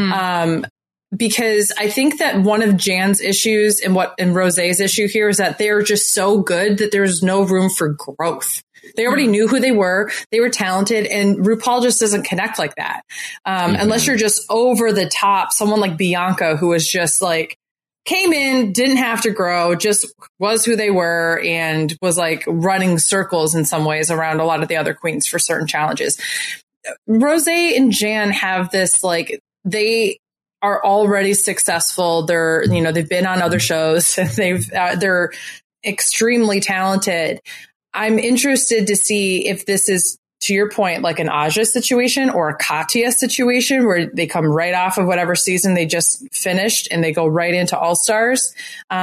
Because I think that one of Jan's issues and Rosé's issue here is that they're just so good that there's no room for growth. They already knew who they were talented, and RuPaul just doesn't connect like that. Unless you're just over the top, someone like Bianca, who was just like, came in, didn't have to grow, just was who they were, and was like running circles in some ways around a lot of the other queens for certain challenges. Rosé and Jan have this, like, they are already successful. They've been on other shows. They're extremely talented. I'm interested to see if this is, to your point, like an Aja situation or a Katya situation where they come right off of whatever season they just finished and they go right into All Stars.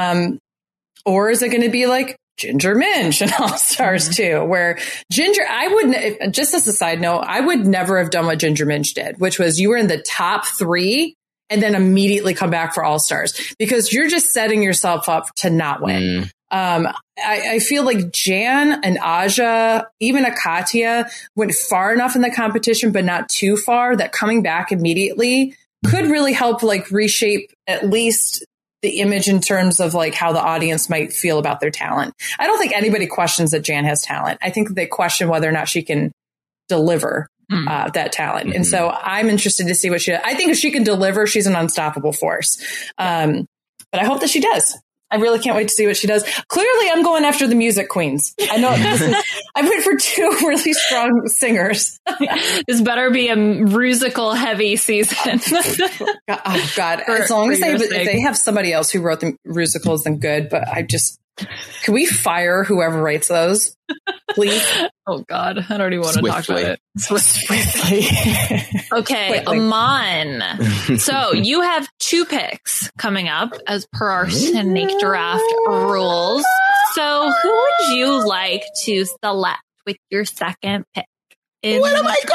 Or is it going to be like Ginger Minj in All Stars too, where Ginger, just as a side note, I would never have done what Ginger Minj did, which was you were in the top 3 and then immediately come back for All Stars, because you're just setting yourself up to not win. I feel like Jan and Aja, even a Katya, went far enough in the competition, but not too far, that coming back immediately could really help like reshape at least the image in terms of like how the audience might feel about their talent. I don't think anybody questions that Jan has talent. I think that they question whether or not she can deliver that talent. And so I'm interested to see I think if she can deliver, she's an unstoppable force. But I hope that she does. I really can't wait to see what she does. Clearly, I'm going after the music queens. I know I went for 2 really strong singers. This better be a musical heavy season. Oh God. As long as if they have somebody else who wrote the musicals, then good. But can we fire whoever writes those, please? Oh God, I don't even want to talk about it. Swiftly. Okay, Aman. So you have 2 picks coming up as per our snake draft rules. So who would you like to select with your second pick? What am I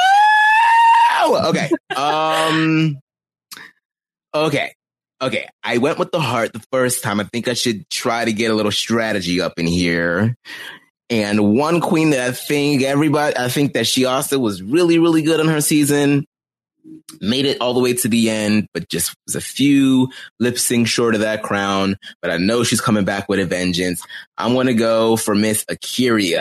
gonna do? Okay. I went with the heart the first time. I think I should try to get a little strategy up in here. And one queen that I think that she also was really, really good on her season, made it all the way to the end, but just was a few lip syncs short of that crown. But I know she's coming back with a vengeance. I'm going to go for Miss A'keria.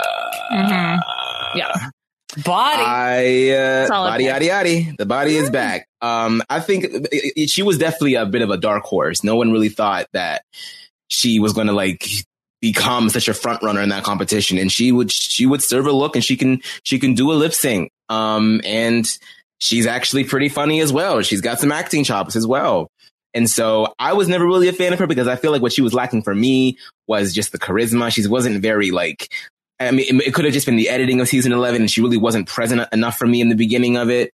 Yeah. Body. Body. The body is back. I think she was definitely a bit of a dark horse. No one really thought that she was going to like become such a front runner in that competition. And she would serve a look, and she can do a lip sync. And she's actually pretty funny as well. She's got some acting chops as well. And so I was never really a fan of her, because I feel like what she was lacking for me was just the charisma. She wasn't very like I mean, it could have just been the editing of season 11 and she really wasn't present enough for me in the beginning of it.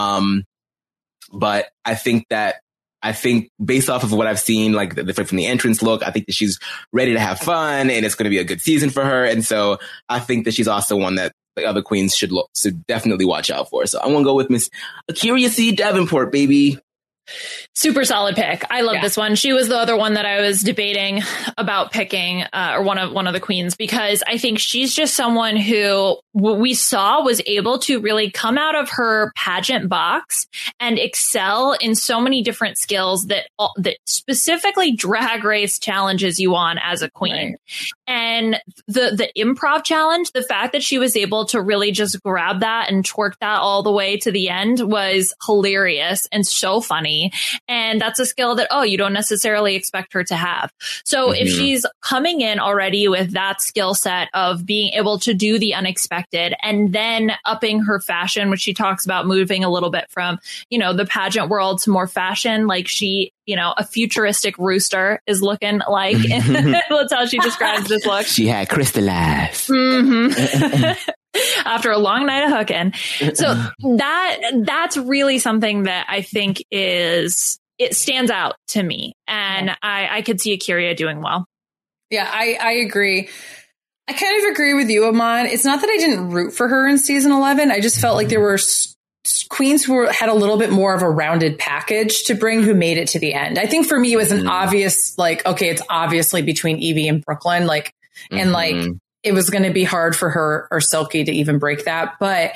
But I think based off of what I've seen, like from the entrance look, I think that she's ready to have fun and it's going to be a good season for her. And so I think that she's also one that the other queens should definitely watch out for. So I'm going to go with Miss A'keria C. Davenport, baby. Super solid pick. I love this one. She was the other one that I was debating about picking, or one of the queens, because I think she's just someone who we saw was able to really come out of her pageant box and excel in so many different skills that specifically Drag Race challenges you on as a queen. Right. And the improv challenge, the fact that she was able to really just grab that and twerk that all the way to the end was hilarious and so funny. And that's a skill that, you don't necessarily expect her to have. So if she's coming in already with that skill set of being able to do the unexpected and then upping her fashion, which she talks about moving a little bit from, the pageant world to more fashion, like she, a futuristic rooster is looking like. That's how she describes this look. She had crystallized. After a long night of hooking. So that's really something that I think it stands out to me. And I could see A'keria doing well. Yeah, I agree. I kind of agree with you, Aman. It's not that I didn't root for her in season 11. I just felt like there were queens who had a little bit more of a rounded package to bring who made it to the end. I think for me, it was an obvious, it's obviously between Yvie and Brooklyn, and it was going to be hard for her or Silky to even break that. But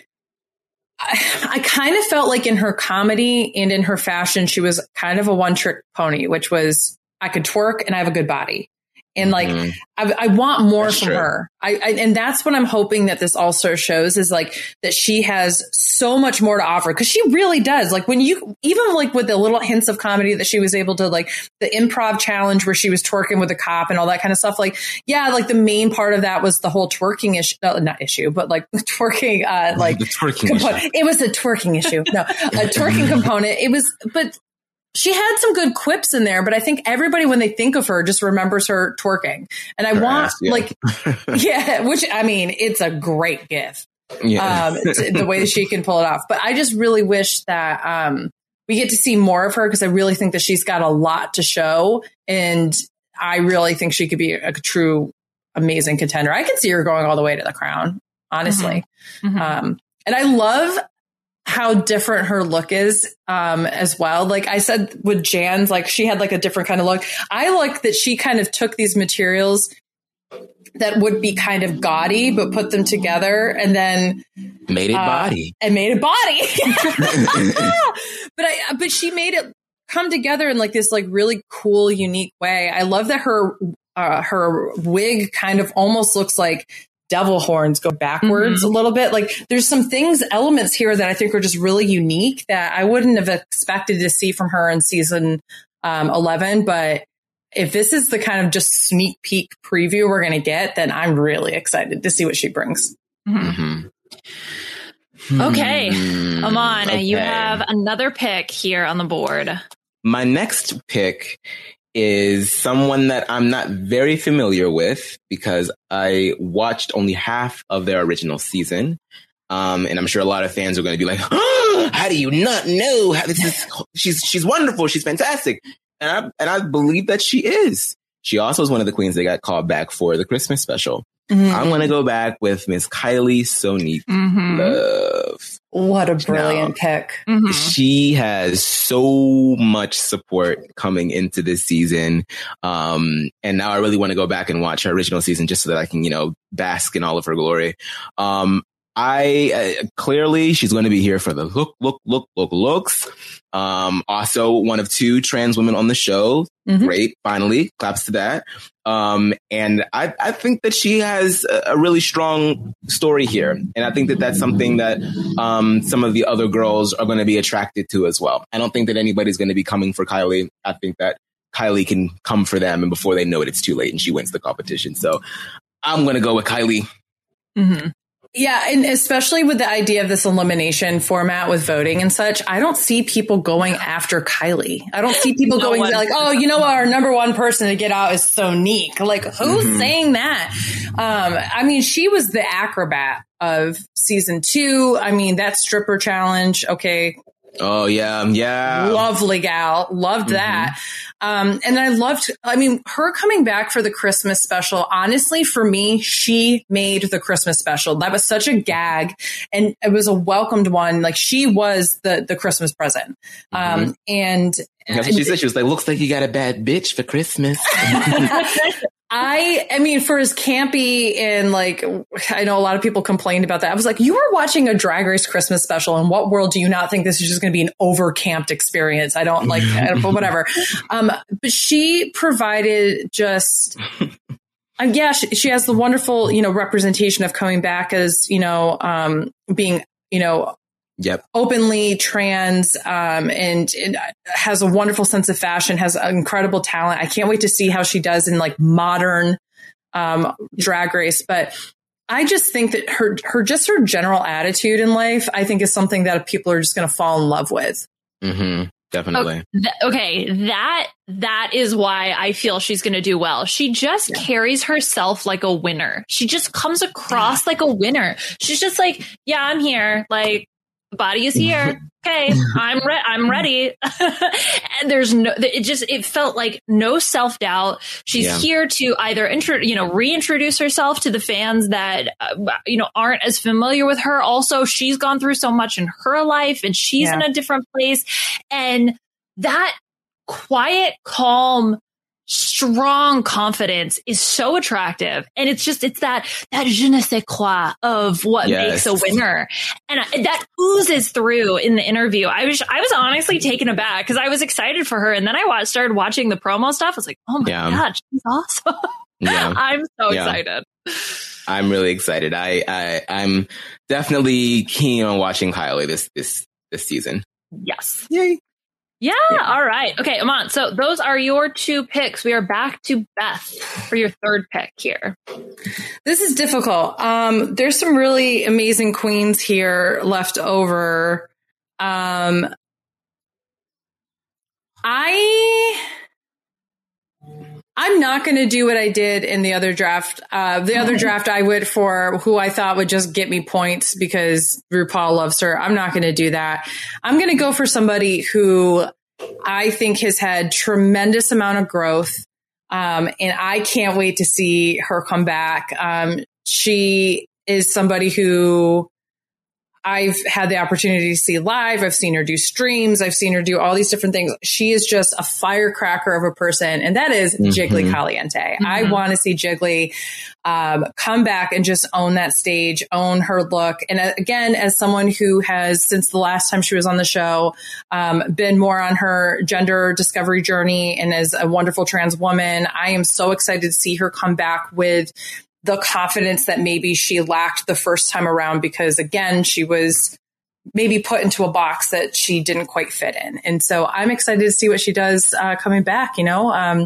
I kind of felt like in her comedy and in her fashion, she was kind of a one-trick pony, which was I could twerk and I have a good body. And I want more from her. And that's what I'm hoping that this also shows is that she has so much more to offer, because she really does. When you, even with the little hints of comedy that she was able to, the improv challenge where she was twerking with a cop and all that kind of stuff. The main part of that was the whole twerking issue, not issue, but the twerking, the twerking component. Issue. It was a twerking issue. No, a twerking component. It was, but she had some good quips in there, but I think everybody, when they think of her, just remembers her twerking. And I want, which, I mean, it's a great gif. Yeah. The way that she can pull it off. But I just really wish that we get to see more of her, because I really think that she's got a lot to show. And I really think she could be a true, amazing contender. I could see her going all the way to the crown, honestly. And I love how different her look is as well. I said with Jan's, she had a different kind of look. I like that she kind of took these materials that would be kind of gaudy, but put them together and then made it body. And made it body. But she made it come together in this really cool, unique way. I love that her wig kind of almost looks like devil horns go backwards a little bit. There's some elements here that I think are just really unique that I wouldn't have expected to see from her in season 11. But if this is the kind of just sneak peek preview we're going to get, then I'm really excited to see what she brings. Okay. Aman, you have another pick here on the board. My next pick is someone that I'm not very familiar with, because I watched only half of their original season. And I'm sure a lot of fans are going to be like, oh, how do you not know how this is? She's wonderful. She's fantastic. And I believe that she is. She also is one of the queens that got called back for the Christmas special. I'm going to go back with Miss Kylie Sonique Love. What a brilliant pick. She has so much support coming into this season. And now I really want to go back and watch her original season just so that I can, bask in all of her glory. Clearly she's going to be here for the looks. Also one of 2 trans women on the show. Great. Finally, claps to that. And I think that she has a really strong story here. And I think that that's something that some of the other girls are going to be attracted to as well. I don't think that anybody's going to be coming for Kylie. I think that Kylie can come for them, and before they know it, it's too late and she wins the competition. So I'm going to go with Kylie. Yeah, and especially with the idea of this elimination format with voting and such, I don't see people going after Kylie. I don't see people going like, oh, you know what, our number one person to get out is Sonique. Like, who's saying that? I mean, she was the acrobat of season 2. I mean, that stripper challenge, okay. Oh, yeah. Yeah. Lovely gal. Loved that. And I mean, her coming back for the Christmas special, honestly, for me, she made the Christmas special. That was such a gag and it was a welcomed one. Like she was the Christmas present. And that's what she said. She was like, looks like you got a bad bitch for Christmas. I mean, for as campy and like, I know a lot of people complained about that. I was like, you were watching a Drag Race Christmas special. In what world do you not think this is just going to be an over camped experience? I don't like, whatever. But she provided just, yeah, she has the wonderful, representation of coming back as, being, Yep. openly trans, and has a wonderful sense of fashion, has incredible talent. I can't wait to see how she does in like modern, Drag Race. But I just think that her general attitude in life, I think is something that people are just going to fall in love with. Definitely. That is why I feel she's going to do well. She just carries herself like a winner. She just comes across like a winner. She's just like, yeah, I'm here. Like, the body is here. Okay, I'm ready. And there's it felt like no self-doubt. She's here to either reintroduce herself to the fans that aren't as familiar with her. Also, she's gone through so much in her life and she's in a different place. And that quiet, calm, strong confidence is so attractive. And it's that je ne sais quoi of what makes a winner. And that oozes through in the interview. I was honestly taken aback because I was excited for her. And then I started watching the promo stuff. I was like, oh my God, she's awesome. Yeah. I'm so excited. I'm really excited. I'm definitely keen on watching Kylie this season. Yes. Yay. Yeah. All right. Okay, Aman. So those are your 2 picks. We are back to Beth for your 3rd pick here. This is difficult. There's some really amazing queens here left over. I'm not going to do what I did in the other draft. The other draft I went for who I thought would just get me points because RuPaul loves her. I'm not going to do that. I'm going to go for somebody who I think has had tremendous amount of growth. And I can't wait to see her come back. She is somebody who I've had the opportunity to see live. I've seen her do streams. I've seen her do all these different things. She is just a firecracker of a person. And that is Jiggly Caliente. I want to see Jiggly come back and just own that stage, own her look. And again, as someone who has, since the last time she was on the show, been more on her gender discovery journey and as a wonderful trans woman, I am so excited to see her come back with the confidence that maybe she lacked the first time around, because again, she was maybe put into a box that she didn't quite fit in. And so I'm excited to see what she does coming back. I've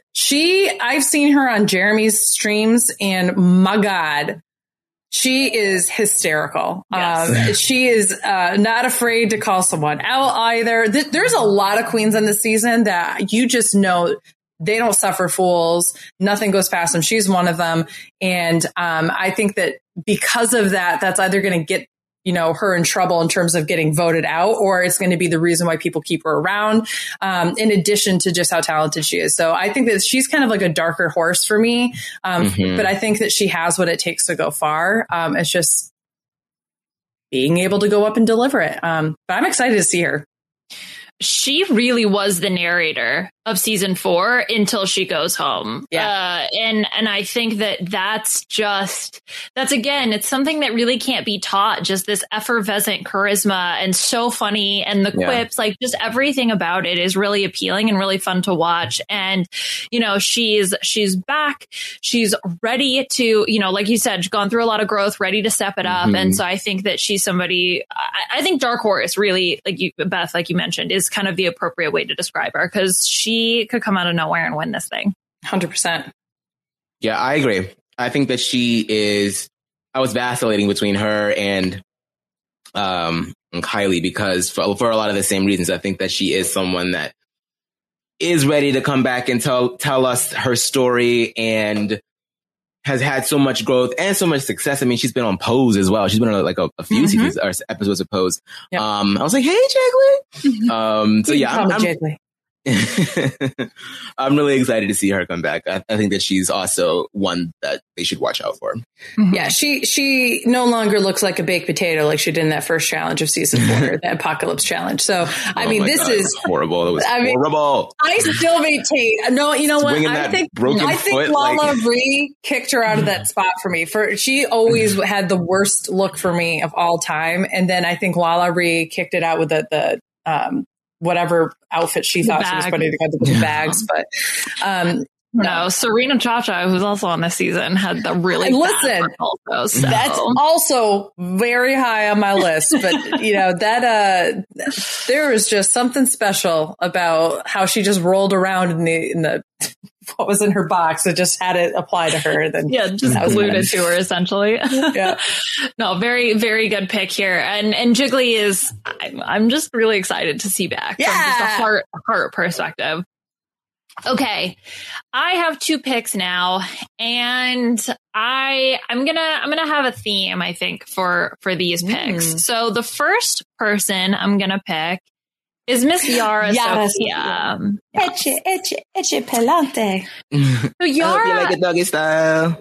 seen her on Jeremy's streams and my God, she is hysterical. Yes. She is not afraid to call someone out either. There's a lot of queens in this season that you just know they don't suffer fools. Nothing goes past them. She's one of them. And I think that because of that, that's either going to get, her in trouble in terms of getting voted out, or it's going to be the reason why people keep her around, in addition to just how talented she is. So I think that she's kind of like a darker horse for me. But I think that she has what it takes to go far. It's just being able to go up and deliver it. But I'm excited to see her. She really was the narrator of season 4 until she goes home. Yeah. And I think that's again, it's something that really can't be taught. Just this effervescent charisma and so funny, and the quips, like just everything about it is really appealing and really fun to watch. And, she's back. She's ready to, like you said, gone through a lot of growth, ready to step it up. And so I think that she's somebody, I think Dark Horse really, Beth, like you mentioned, is kind of the appropriate way to describe her, because she could come out of nowhere and win this thing. 100%. Yeah, I agree. I think that she is I was vacillating between her and Kylie because for a lot of the same reasons. I think that she is someone that is ready to come back and tell us her story and has had so much growth and so much success. I mean, she's been on Pose as well. She's been on like a few seasons or episodes of Pose. Yep. I was like, hey, Jiggly. So yeah, I'm really excited to see her come back. I think that she's also one that they should watch out for. Yeah, she no longer looks like a baked potato like she did in that first challenge of season 4, the Apocalypse Challenge. So, I mean, this is horrible. It was horrible. I still maintain. No, you know what? I think Lala Ree kicked her out of that spot for me. She always had the worst look for me of all time, and then I think Lala Ree kicked it out with the whatever outfit she thought she was putting together with the bags. But no, Serena Chacha, who's also on this season, had the really bad also, so. That's also very high on my list. But you know that there was just something special about how she just rolled around in the what was in her box. It just had it apply to her. Then just glued it to her essentially. Yeah. No, very, very good pick here. And Jiggly is, I'm just really excited to see back from just a heart perspective. Okay. I have 2 picks now, and I'm gonna have a theme, I think, for these picks. So the first person I'm gonna pick is Miss Yara Sofia. Eche pelante. So Yara, you like a doggy style.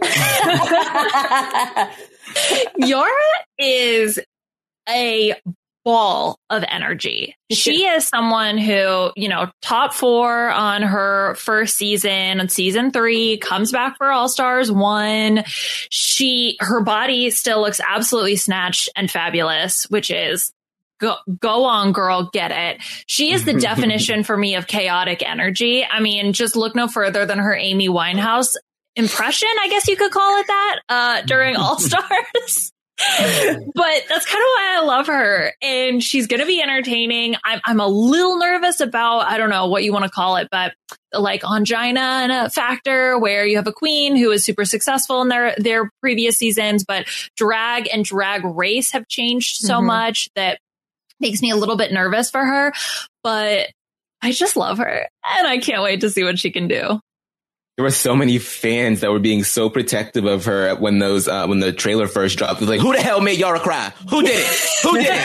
Yara is a ball of energy. She is someone who, top 4 on her first season, on season 3, comes back for All Stars 1. Her body still looks absolutely snatched and fabulous, which is go on, girl, get it. She is the definition for me of chaotic energy. I mean, just look no further than her Amy Winehouse impression, I guess you could call it that, during All Stars. But that's kind of why I love her. And she's going to be entertaining. I'm a little nervous about, I don't know what you want to call it, but like Angina factor, where you have a queen who is super successful in their previous seasons, but drag and drag race have changed so much that makes me a little bit nervous for her. But I just love her, and I can't wait to see what she can do. There were so many fans that were being so protective of her when the trailer first dropped. It was like, who the hell made Yara cry? Who did it? Who did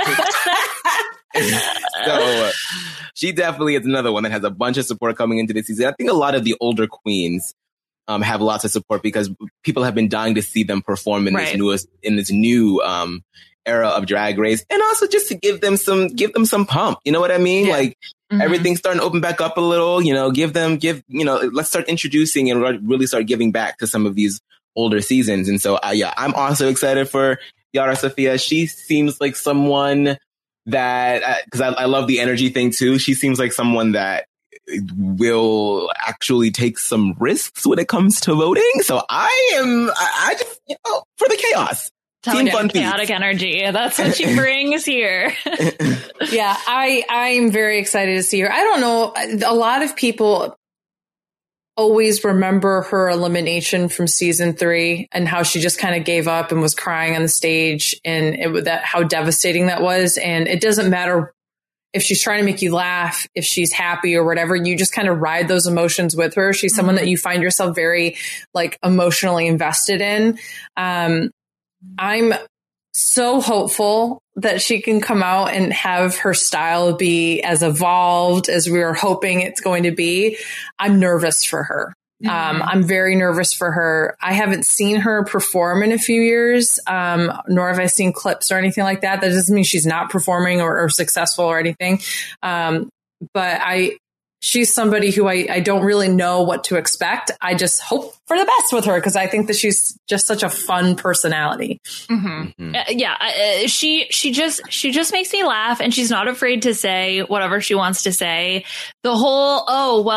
it? So she definitely is another one that has a bunch of support coming into this season. I think a lot of the older queens have lots of support because people have been dying to see them perform in this new era of Drag Race, and also just to give them some pump. You know what I mean? Yeah. Like everything's starting to open back up a little. Let's start introducing and really start giving back to some of these older seasons. And so, I'm also excited for Yara Sofia. She seems like someone that, because I love the energy thing too. She seems like someone that will actually take some risks when it comes to voting. So I just for the chaos. Team Fun chaotic energy. That's what she brings here. Yeah, I'm very excited to see her. I don't know. A lot of people always remember her elimination from season 3 and how she just kind of gave up and was crying on the stage, and how devastating that was. And it doesn't matter if she's trying to make you laugh, if she's happy or whatever, you just kind of ride those emotions with her. She's someone that you find yourself very emotionally invested in. I'm so hopeful that she can come out and have her style be as evolved as we were hoping it's going to be. I'm nervous for her. I'm very nervous for her. I haven't seen her perform in a few years, nor have I seen clips or anything like that. That doesn't mean she's not performing or successful or anything. But she's somebody who I don't really know what to expect. I just hope for the best with her because I think that she's just such a fun personality. She just makes me laugh, and she's not afraid to say whatever she wants to say. The whole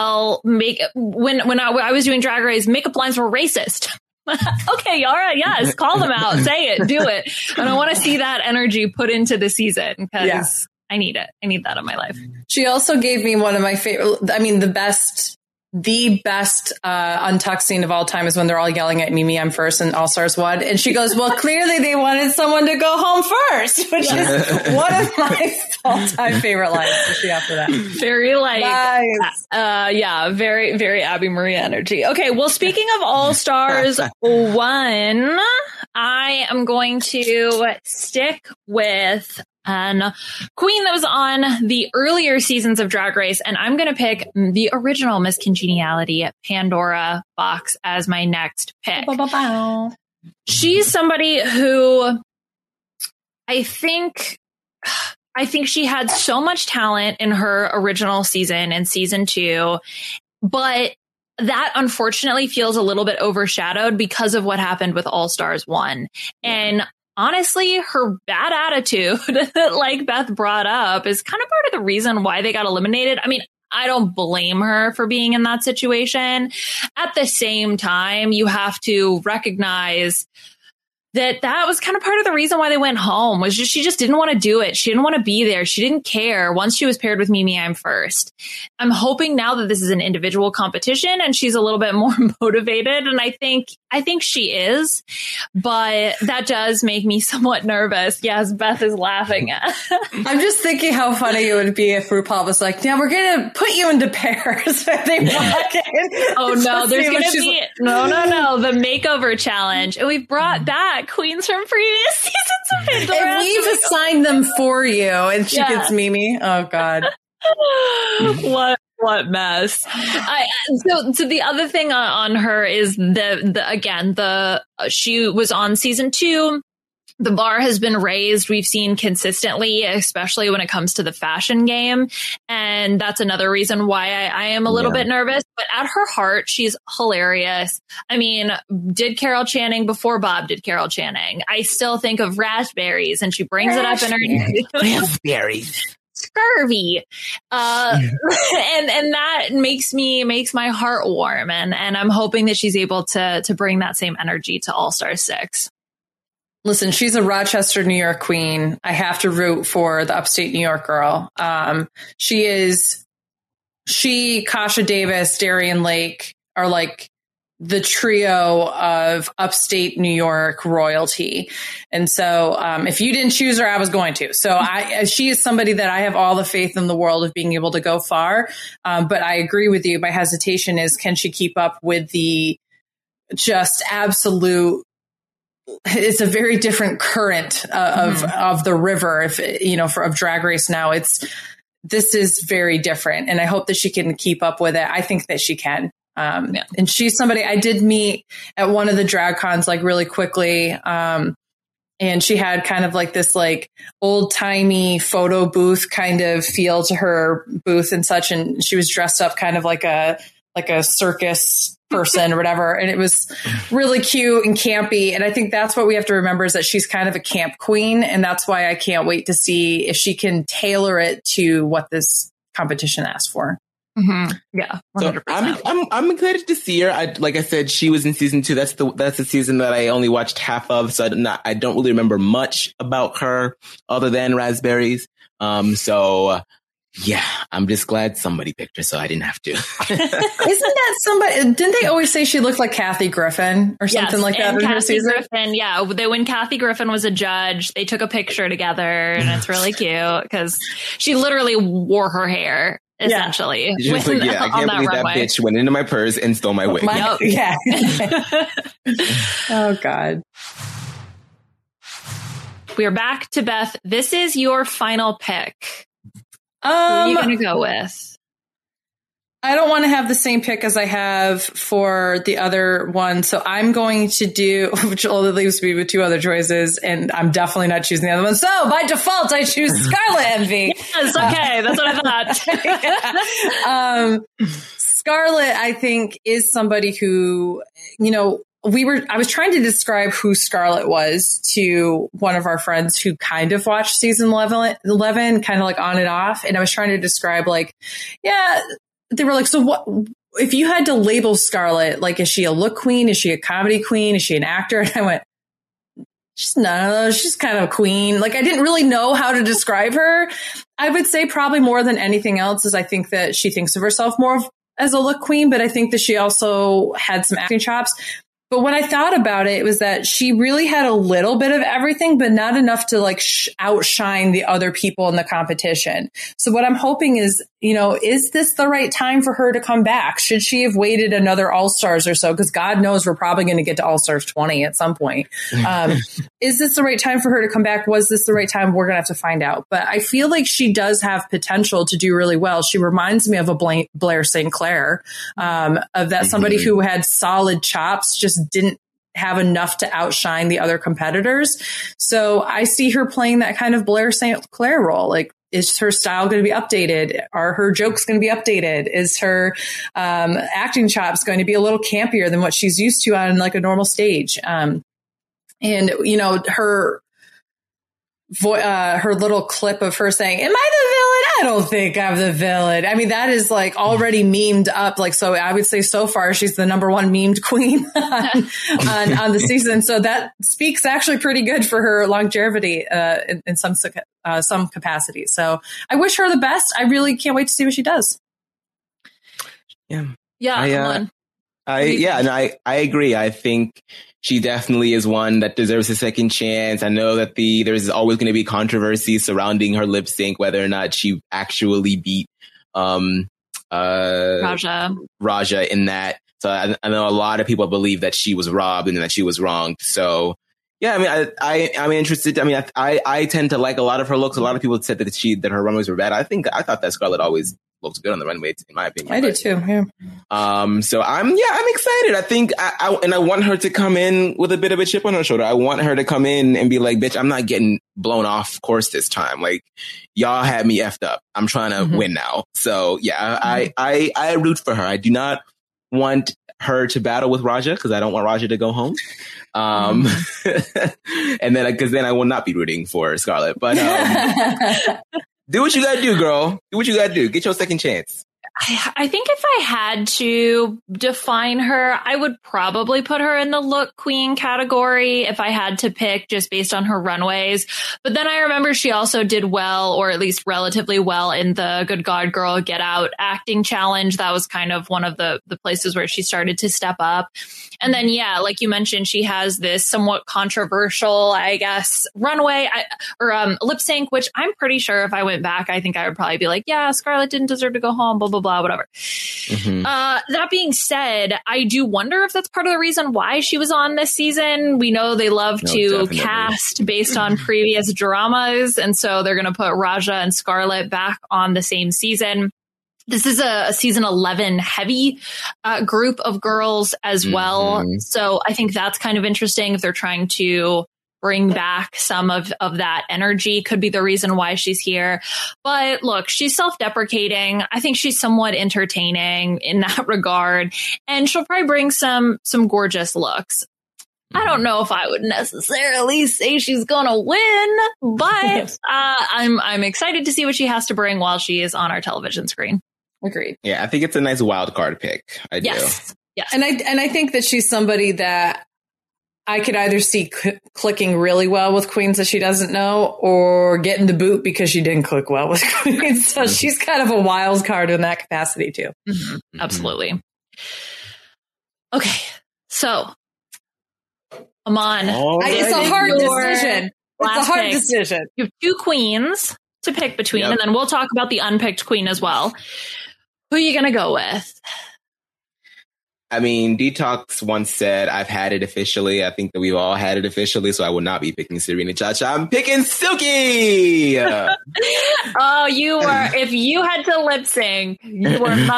when I was doing Drag Race, makeup lines were racist. Okay, Yara, yes, call them out, say it, do it, and I want to see that energy put into the season because I need it. I need that in my life. She also gave me one of my favorite, the best the best untucked scene of all time is when they're all yelling at Mimi, I'm first, and All Stars won. And she goes, well, clearly they wanted someone to go home first, which is one of my all-time favorite lines, especially after that. Very very, very Abby Marie energy. Okay, well, speaking of All Stars 1, I am going to stick with an queen that was on the earlier seasons of Drag Race, and I'm going to pick the original Miss Congeniality, Pandora Box, as my next pick. She's somebody who I think she had so much talent in her original season and season 2, but that unfortunately feels a little bit overshadowed because of what happened with All Stars 1. And honestly, her bad attitude, like Beth brought up, is kind of part of the reason why they got eliminated. I mean, I don't blame her for being in that situation. At the same time, you have to recognize that was kind of part of the reason why they went home, was just she just didn't want to do it. She didn't want to be there. She didn't care once she was paired with Mimi, I'm first. I'm hoping now that this is an individual competition and she's a little bit more motivated. And I think she is, but that does make me somewhat nervous. Yes, Beth is laughing. I'm just thinking how funny it would be if RuPaul was like, yeah, we're going to put you into pairs. They walk in. Oh no, there's going to be, no, the makeover challenge. And we've brought back queens from previous seasons of Pandora. And we've assigned them for you, and she gets Mimi. Oh God. What mess. So the other thing on her is she was on season 2. The bar has been raised. We've seen consistently, especially when it comes to the fashion game. And that's another reason why I am a little bit nervous. But at her heart, she's hilarious. I mean, did Carol Channing before Bob did Carol Channing. I still think of raspberries, and she brings it up in her raspberries. Scurvy. And that makes my heart warm. And I'm hoping that she's able to bring that same energy to All Star 6. Listen, she's a Rochester, New York queen. I have to root for the upstate New York girl. Kasha Davis, Darian Lake are like the trio of upstate New York royalty. And so if you didn't choose her, I was going to. So she is somebody that I have all the faith in the world of being able to go far. But I agree with you. My hesitation is, can she keep up with the just absolute, it's a very different current of the river, of Drag Race now. This is very different. And I hope that she can keep up with it. I think that she can. And she's somebody I did meet at one of the drag cons, like really quickly. And she had kind of like this like old timey photo booth kind of feel to her booth and such. And she was dressed up kind of like a circus person or whatever. And it was really cute and campy. And I think that's what we have to remember, is that she's kind of a camp queen. And that's why I can't wait to see if she can tailor it to what this competition asks for. Mm-hmm. Yeah, 100%. So I'm excited to see her. Like I said, she was in season 2. That's the season that I only watched half of. So I don't really remember much about her other than raspberries. Yeah, I'm just glad somebody picked her, so I didn't have to. Isn't that somebody? Didn't they always say she looked like Kathy Griffin or something like that in her season? Griffin, yeah. When Kathy Griffin was a judge, they took a picture together, and it's really cute because she literally wore her hair. Essentially, I can't believe that bitch went into my purse and stole my wig. Yeah. Oh God. We are back to Beth. This is your final pick. Who are you going to go with? I don't want to have the same pick as I have for the other one. So I'm going to do, which only leaves me with 2 other choices, and I'm definitely not choosing the other one. So by default, I choose Scarlet Envy. Yes, okay. That's what I thought. Scarlet, I think, is somebody who, I was trying to describe who Scarlet was to one of our friends who kind of watched season 11, kind of like on and off. And I was trying to describe they were like, so what, if you had to label Scarlet, like, is she a look queen? Is she a comedy queen? Is she an actor? And I went, she's none of those. She's kind of a queen. Like, I didn't really know how to describe her. I would say probably more than anything else is I think that she thinks of herself more as a look queen, but I think that she also had some acting chops. But when I thought about it, it was that she really had a little bit of everything, but not enough to like outshine the other people in the competition. So what I'm hoping is, is this the right time for her to come back? Should she have waited another All-Stars or so? Because God knows we're probably going to get to All-Stars 20 at some point. Is this the right time for her to come back? Was this the right time? We're going to have to find out. But I feel like she does have potential to do really well. She reminds me of a Blair St. Clair, of that somebody who had solid chops, just didn't have enough to outshine the other competitors. So I see her playing that kind of Blair St. Clair role. Like, is her style going to be updated? Are her jokes going to be updated? Is her acting chops going to be a little campier than what she's used to on like a normal stage? And her little clip of her saying, "Am I the villain? I don't think I'm the villain." I mean, that is like already memed up. Like, so I would say so far she's the number one memed queen on the season. So that speaks actually pretty good for her longevity in some capacity. So I wish her the best. I really can't wait to see what she does. Yeah. I agree. I think she definitely is one that deserves a second chance. I know that there's always going to be controversy surrounding her lip sync, whether or not she actually beat Raja in that. So I know a lot of people believe that she was robbed and that she was wronged. So yeah, I mean, I'm interested. I mean, I tend to like a lot of her looks. A lot of people said that her runways were bad. I thought that Scarlett always looks good on the runway, in my opinion. I did too. Yeah. So I'm excited. I think I want her to come in with a bit of a chip on her shoulder. I want her to come in and be like, "Bitch, I'm not getting blown off course this time. Like, y'all had me effed up. I'm trying to win now." So yeah, I root for her. I do not want her to battle with Raja because I don't want Raja to go home. And then, because then I will not be rooting for Scarlett. But do what you gotta do, girl. Do what you gotta do. Get your second chance. I think if I had to define her, I would probably put her in the look queen category if I had to pick just based on her runways. But then I remember she also did well, or at least relatively well, in the Good God Girl Get Out acting challenge. That was kind of one of the places where she started to step up. And then, yeah, like you mentioned, she has this somewhat controversial, I guess, runway or lip sync, which I'm pretty sure if I went back, I think I would probably be like, yeah, Scarlett didn't deserve to go home, blah, blah, blah, whatever. That being said, I do wonder if that's part of the reason why she was on this season. We know they love to definitely cast based on previous dramas. And so they're going to put Raja and Scarlett back on the same season. This is a season 11 heavy group of girls as well. So I think that's kind of interesting if they're trying to bring back some of that energy. Could be the reason why she's here. But look, she's self-deprecating. I think she's somewhat entertaining in that regard. And she'll probably bring some gorgeous looks. I don't know if I would necessarily say she's gonna win, but I'm excited to see what she has to bring while she is on our television screen. Agreed. Yeah, I think it's a nice wild card pick. I do. Yes. And I think that she's somebody that I could either see clicking really well with queens that she doesn't know, or getting the boot because she didn't click well with queens. So she's kind of a wild card in that capacity too. Absolutely. Okay, so Aman, it's a hard decision. It's a hard decision. You have two queens to pick between, and then we'll talk about the unpicked queen as well. Who are you going to go with? I mean, Detox once said, "I've had it officially." I think that we've all had it officially, so I will not be picking Serena Chacha. I'm picking Silky! Oh, you were, if you had to lip sync, you were ready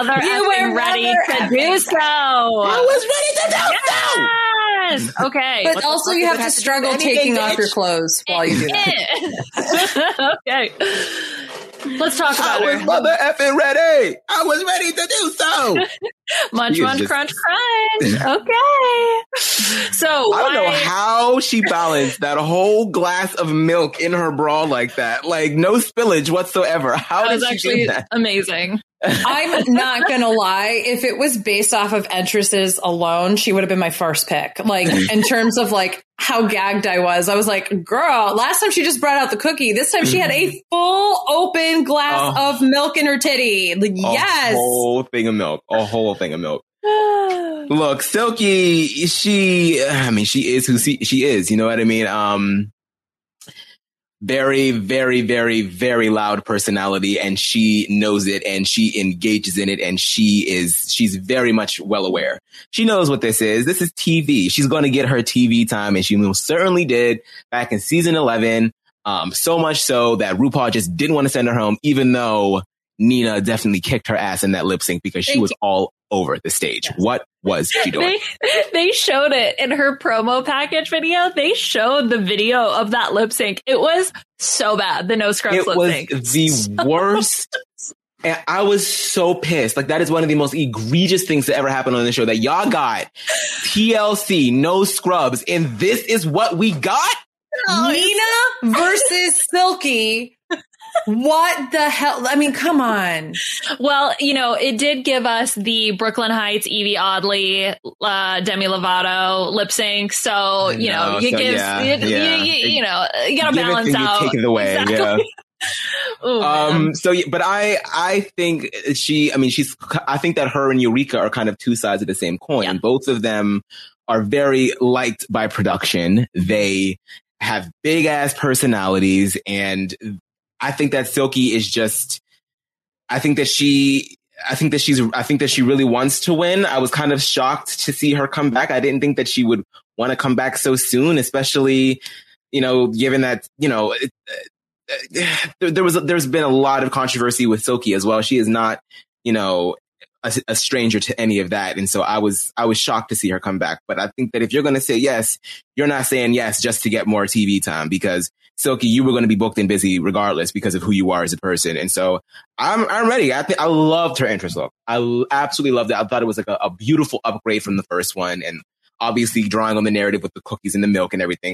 to do so. I was ready to do so! Yes! Okay. But also you have to struggle taking off your clothes while you do that. Okay. Let's talk about her. I was mother effing ready. I was ready to do so. Munch, crunch. Okay. So I don't know how she balanced that whole glass of milk in her bra like that. Like no spillage whatsoever. How did she do that? Amazing. I'm not going to lie. If it was based off of entrances alone, she would have been my first pick. Like in terms of like how gagged I was like, girl, last time she just brought out the cookie. This time she had a full open glass of milk in her titty. Like, yes. A whole thing of milk. Look, Silky, she is who she is. You know what I mean? Very, very, very, very loud personality, and she knows it, and she engages in it, and she's very much well aware. She knows what this is. This is TV. She's going to get her TV time, and she most certainly did back in season 11. So much so that RuPaul just didn't want to send her home, even though Nina definitely kicked her ass in that lip sync because she was all over the stage. Yes. What was she doing? They showed it in her promo package video. They showed the video of that lip sync. It was so bad. The no scrubs lip sync. It was the worst. And I was so pissed. Like, that is one of the most egregious things to ever happen on the show, that y'all got TLC, no scrubs, and this is what we got? Nina versus Silky. What the hell? I mean, come on. Well, it did give us the Brooklyn Heights, Evie Oddly, Demi Lovato lip sync. So, you gotta balance out. Take it away. Exactly. Yeah. Ooh, but I think I think that her and Eureka are kind of two sides of the same coin. Yeah. Both of them are very liked by production. They have big ass personalities, and I think that Silky is just, I think that she really wants to win. I was kind of shocked to see her come back. I didn't think that she would want to come back so soon, especially, given that, there's been a lot of controversy with Silky as well. She is not, a stranger to any of that. And so I was shocked to see her come back. But I think that if you're going to say yes, you're not saying yes just to get more TV time, because Silky, you were going to be booked and busy regardless because of who you are as a person. And so I'm ready. I loved her entrance look. I absolutely loved it. I thought it was like a beautiful upgrade from the first one, and obviously drawing on the narrative with the cookies and the milk and everything.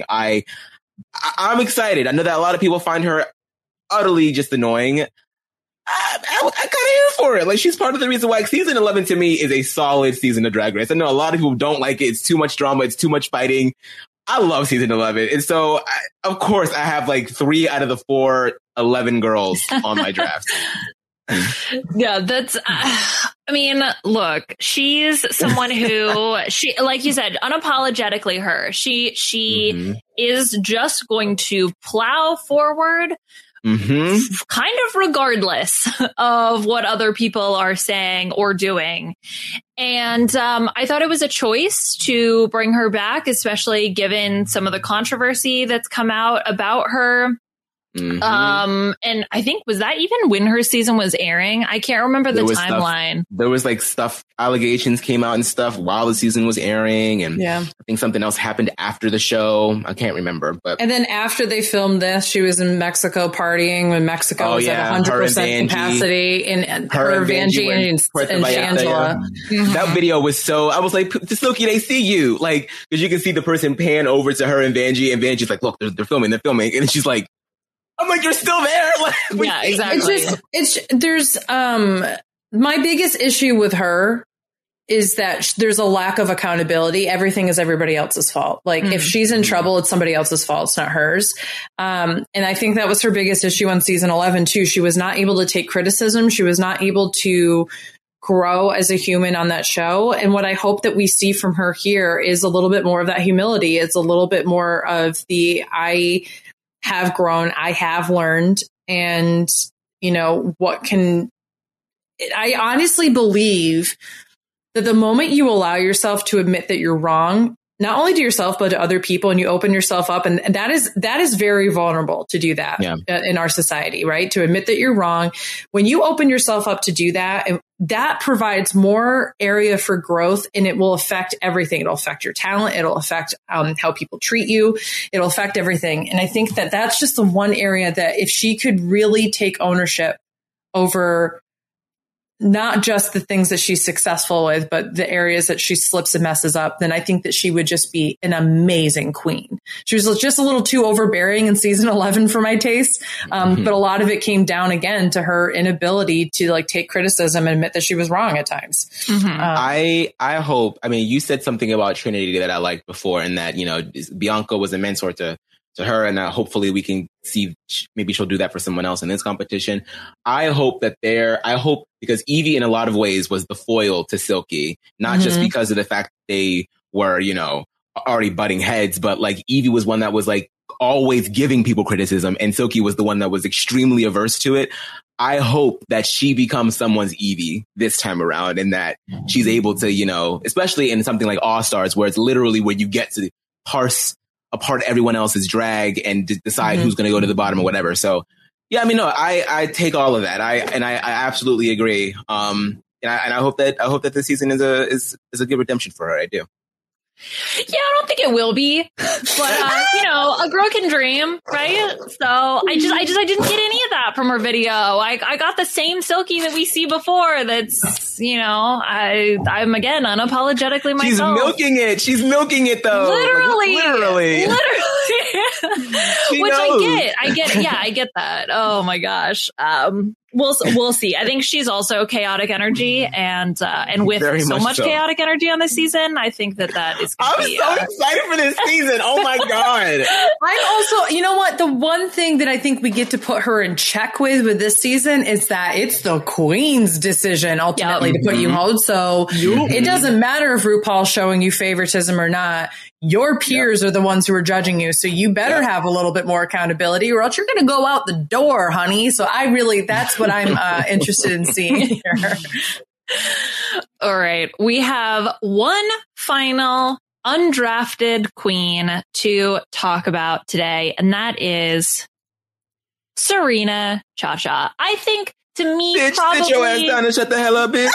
I'm excited. I know that a lot of people find her utterly just annoying. I kind of here for it. Like, she's part of the reason why season 11 to me is a solid season of Drag Race. I know a lot of people don't like it. It's too much drama. It's too much fighting. I love season 11. And so, of course, I have like 3 out of the 4 11 girls on my draft. Yeah, that's, look, she's someone who, she, like you said, unapologetically her. She is just going to plow forward. Kind of regardless of what other people are saying or doing. And I thought it was a choice to bring her back, especially given some of the controversy that's come out about her. And I think, was that even when her season was airing? I can't remember the timeline. There was allegations came out and stuff while the season was airing. And I think something else happened after the show. I can't remember. And then after they filmed this, she was in Mexico partying when Mexico was at 100% capacity. And her, Vanjie, and Shangela. That video was so, I was like, Silky, they see you. Like, because you can see the person pan over to her and Vanjie's like, look, they're filming. And she's like, I'm like, you're still there. Yeah, exactly. There's my biggest issue with her is that there's a lack of accountability. Everything is everybody else's fault. Like, if she's in trouble, it's somebody else's fault. It's not hers. And I think that was her biggest issue on season 11 too. She was not able to take criticism. She was not able to grow as a human on that show. And what I hope that we see from her here is a little bit more of that humility. It's a little bit more of I have grown, I have learned, and, I honestly believe that the moment you allow yourself to admit that you're wrong, not only to yourself, but to other people, and you open yourself up, and that is very vulnerable to do that in our society, right? To admit that you're wrong. When you open yourself up to do that, and that provides more area for growth, and it will affect everything. It'll affect your talent. It'll affect how people treat you. It'll affect everything. And I think that that's just the one area that if she could really take ownership over not just the things that she's successful with, but the areas that she slips and messes up, then I think that she would just be an amazing queen. She was just a little too overbearing in season 11 for my taste. But a lot of it came down again to her inability to like take criticism and admit that she was wrong at times. I hope, I mean, you said something about Trinity that I liked before, and that, you know, Bianca was a mentor to her, and hopefully we can see maybe she'll do that for someone else in this competition. I hope because Evie in a lot of ways was the foil to Silky, not just because of the fact that they were, you know, already butting heads, but like Evie was one that was like always giving people criticism, and Silky was the one that was extremely averse to it. I hope that she becomes someone's Evie this time around, and that she's able to, you know, especially in something like All Stars, where it's literally where you get to parse apart everyone else's drag and decide who's going to go to the bottom or whatever. So yeah, I mean, no, I take all of that. I absolutely agree. And I hope that this season is a good redemption for her. I do. Yeah, I don't think it will be, but you know, a girl can dream, right? So I didn't get any of that from her video. I got the same Silky that we see before. That's, you know, I'm again unapologetically myself. She's milking it though. Literally. Which knows. I get it. Yeah, I get that. Oh my gosh. We'll see. I think she's also chaotic energy, and with so much chaotic energy on this season, I think that is. I'm so excited for this season. Oh my god! I'm also, you know what? The one thing that I think we get to put her in check with this season is that it's the queen's decision ultimately to put you hold. So it doesn't matter if RuPaul's showing you favoritism or not. Your peers are the ones who are judging you. So you better have a little bit more accountability, or else you're going to go out the door, honey. So that's what I'm interested in seeing here. All right. We have one final undrafted queen to talk about today, and that is Serena Chacha. I think, to me, bitch, probably sit your ass down and shut the hell up, bitch.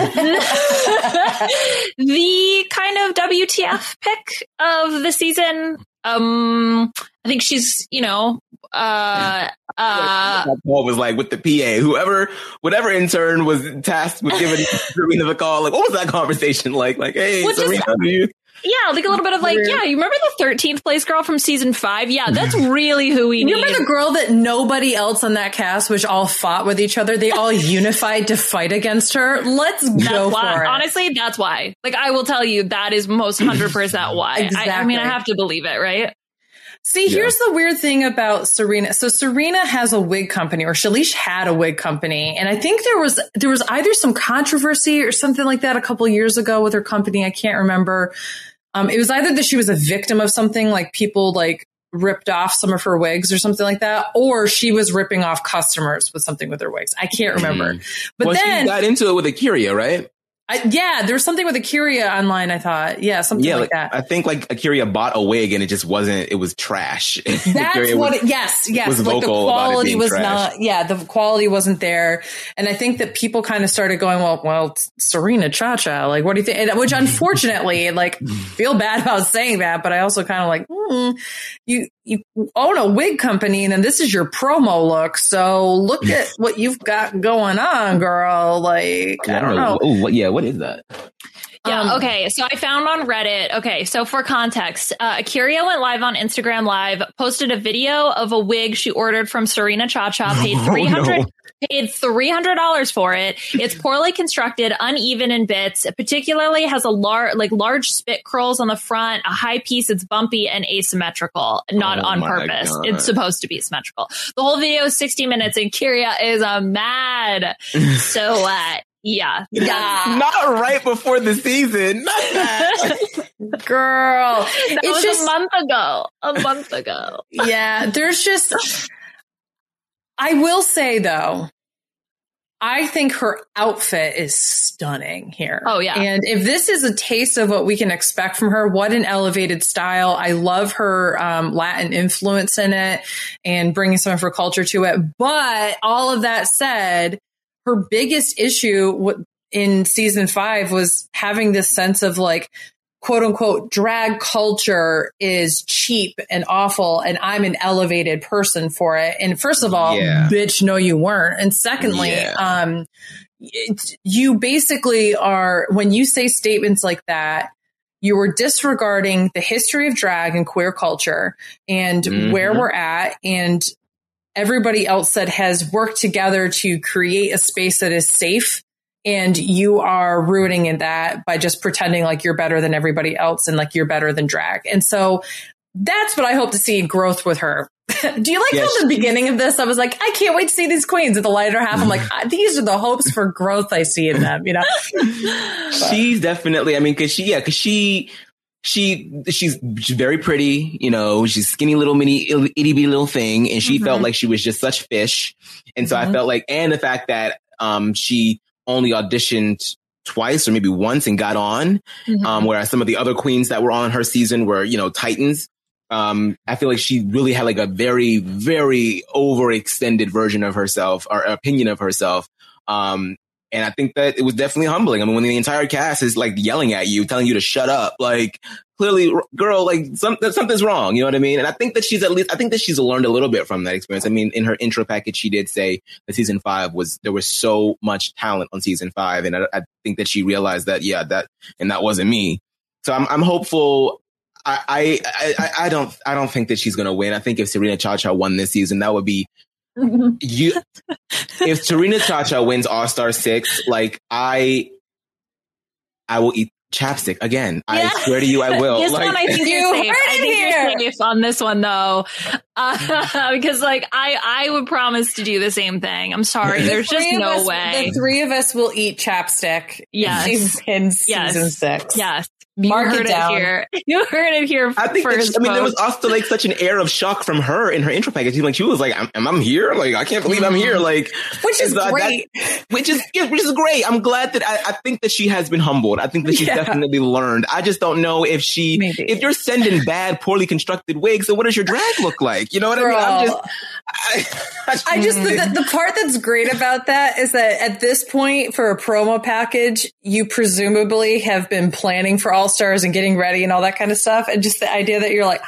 The kind of WTF pick of the season. I think she's, you know, Paul was like with the PA, whatever intern was tasked with giving Serena the call. Like, what was that conversation like? Like, hey, Serena, yeah, like a little bit of like, yeah, you remember the 13th place girl from season 5? Yeah, that's really who we need. Remember the girl that nobody else on that cast, which all fought with each other? They all unified to fight against her. Let's go for it. Honestly, that's why. Like, I will tell you, that is most 100% why. Exactly. I mean, I have to believe it, right? See, here's the weird thing about Serena. So Serena has a wig company, or Shalish had a wig company. And I think there was either some controversy or something like that a couple of years ago with her company. I can't remember. It was either that she was a victim of something, like people like ripped off some of her wigs or something like that, or she was ripping off customers with something with her wigs. I can't remember. But then she got into it with Akira, right? There was something with Akira online, I thought. Yeah, something like that. I think like Akira bought a wig and it was trash. That's what yes. Was like the quality was trash. the quality wasn't there. And I think that people kind of started going, well, Serena Chacha, like, what do you think? And, which unfortunately, like, feel bad about saying that, but I also kind of like, you own a wig company and then this is your promo look. So look at what you've got going on, girl. Like, I don't know. What is that? Yeah. Okay. So I found on Reddit. Okay. So for context, Akira went live on Instagram Live, posted a video of a wig she ordered from Serena Chacha, paid $300 for it. It's poorly constructed, uneven in bits. It particularly has a large spit curls on the front, a high piece. It's bumpy and asymmetrical, not on purpose. God. It's supposed to be symmetrical. The whole video is 60 minutes and Kyria is mad. So, yeah. Not right before the season. Not that. Girl. It was just a month ago. Yeah. There's just, I will say though, I think her outfit is stunning here. Oh, yeah. And if this is a taste of what we can expect from her, what an elevated style. I love her Latin influence in it and bringing some of her culture to it. But all of that said, her biggest issue in season 5 was having this sense of like, quote unquote drag culture is cheap and awful and I'm an elevated person for it. And first of all, bitch, no, you weren't. And secondly, you basically are, when you say statements like that, you were disregarding the history of drag and queer culture and where we're at, and everybody else that has worked together to create a space that is safe. And you are ruining in that by just pretending like you're better than everybody else and like you're better than drag. And so that's what I hope to see growth with her. Do you like from the beginning of this? I was like, I can't wait to see these queens at the lighter half. I'm like, these are the hopes for growth I see in them, you know? She's definitely, I mean, she's very pretty, you know, she's skinny little mini itty bitty little thing. And she felt like she was just such fish. And so I felt like, and the fact that she only auditioned twice or maybe once and got on, whereas some of the other queens that were on her season were, you know, titans. I feel like she really had like a very, very overextended version of herself or opinion of herself. And I think that it was definitely humbling. I mean, when the entire cast is like yelling at you, telling you to shut up, like clearly, girl, like something's wrong. You know what I mean? And I think that she's learned a little bit from that experience. I mean, in her intro package, she did say that season 5 there was so much talent on season 5. And I think that she realized that, that wasn't me. So I'm hopeful. I don't think that she's going to win. I think if Serena Chacha won this season, that would be, if Serena Chacha wins All-Star 6, like I will eat chapstick again. I swear to you, I will. This one, I think you're safe. I think you're safe on this one, though, because like I would promise to do the same thing. I'm sorry, there's just no way. The 3 of us will eat chapstick. Yes, in season 6. Yes. You heard it here. You heard it here. I think first, there was also like such an air of shock from her in her intro package. She was like, "I'm here. Like, I can't believe I'm here." Like, which is great. Which is great. I'm glad that I think that she has been humbled. I think that she's definitely learned. I just don't know if if you're sending bad, poorly constructed wigs, then what does your drag look like? You know what I mean? The part that's great about that is that at this point for a promo package, you presumably have been planning for All-Stars and getting ready and all that kind of stuff. And just the idea that you're like,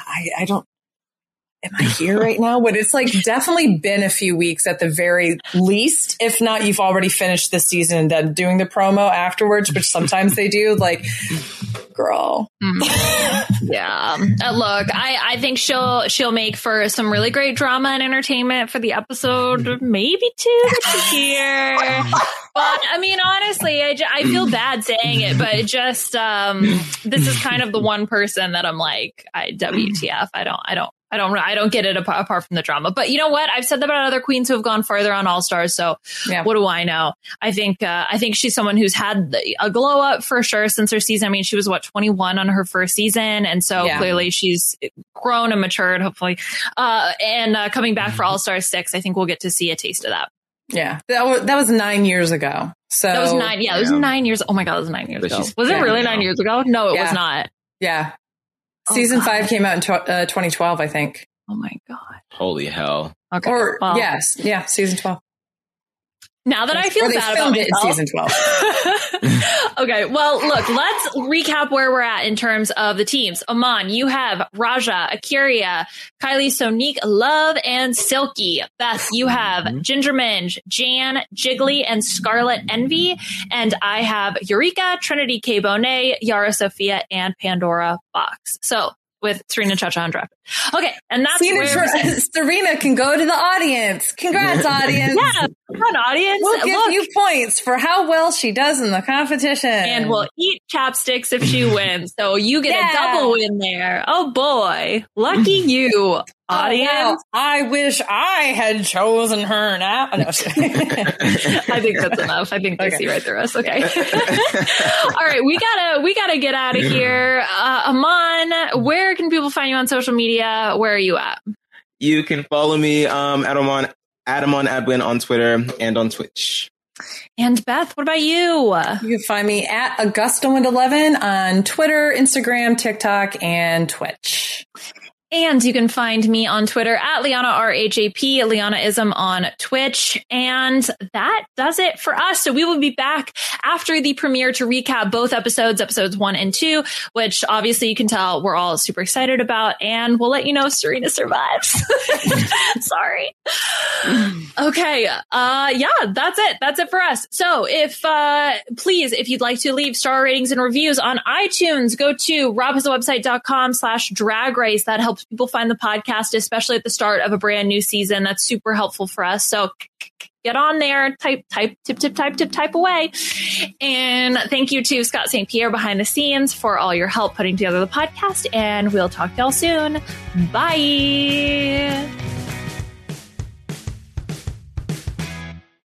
am I here right now? But it's like definitely been a few weeks at the very least. If not, you've already finished the season and then doing the promo afterwards, which sometimes they do. Like, girl. Yeah. Look, I think she'll make for some really great drama and entertainment for the episode, maybe 2 this year. But I mean, honestly, I feel bad saying it, but just this is kind of the one person that I'm like, WTF. I don't get it apart from the drama. But you know what? I've said that about other queens who have gone further on All-Stars. So what do I know? I think she's someone who's had a glow up for sure since her season. I mean, she was 21 on her first season. And so clearly she's grown and matured, hopefully. And coming back for All-Stars 6, I think we'll get to see a taste of that. Yeah. That was 9 years ago. So that was 9. Yeah. It was 9 years. Oh my God. It was 9 years ago. Was it really 9 years ago? No, it was not. Yeah. Season 5 came out in 2012, I think. Oh my God. Holy hell. Okay. Or yes. Yeah. Season 12. Now that I feel bad about myself. Season 12. Okay. Well, look, let's recap where we're at in terms of the teams. Aman, you have Raja, A'keria, Kylie Sonique, Love, and Silky. Beth, you have Ginger Minj, Jan, Jiggly, and Scarlet Envy. And I have Eureka, Trinity K. Bonet, Yara Sofia, and Pandora Box. So with Serena Chacha undrafted. Okay, and that's Serena can go to the audience. Congrats, audience. Yeah, come on, audience. We'll give you points for how well she does in the competition. And we'll eat chapsticks if she wins. So you get a double win there. Oh boy. Lucky you, audience. Oh, wow. I wish I had chosen her now. No. I think that's enough. I think they see right through us. Okay. All right, we gotta get out of here. Aman, where can people find you on social media? Where are you at? You can follow me at Adamon Adwin on Twitter and on Twitch. And Beth, what about you? You can find me at AugustaWind11 on Twitter, Instagram, TikTok, and Twitch. And you can find me on Twitter at Liana RHAP, Lianaism on Twitch. And that does it for us. So we will be back after the premiere to recap both episodes 1 and 2, which obviously you can tell we're all super excited about. And we'll let you know if Serena survives. Sorry. Okay. That's it. That's it for us. So please, if you'd like to leave star ratings and reviews on iTunes, go to robhasawebsite.com/drag race. That helps people find the podcast, especially at the start of a brand new season. That's super helpful for us. So get on there, type away. And thank you to Scott St. Pierre behind the scenes for all your help putting together the podcast. And we'll talk to y'all soon. Bye.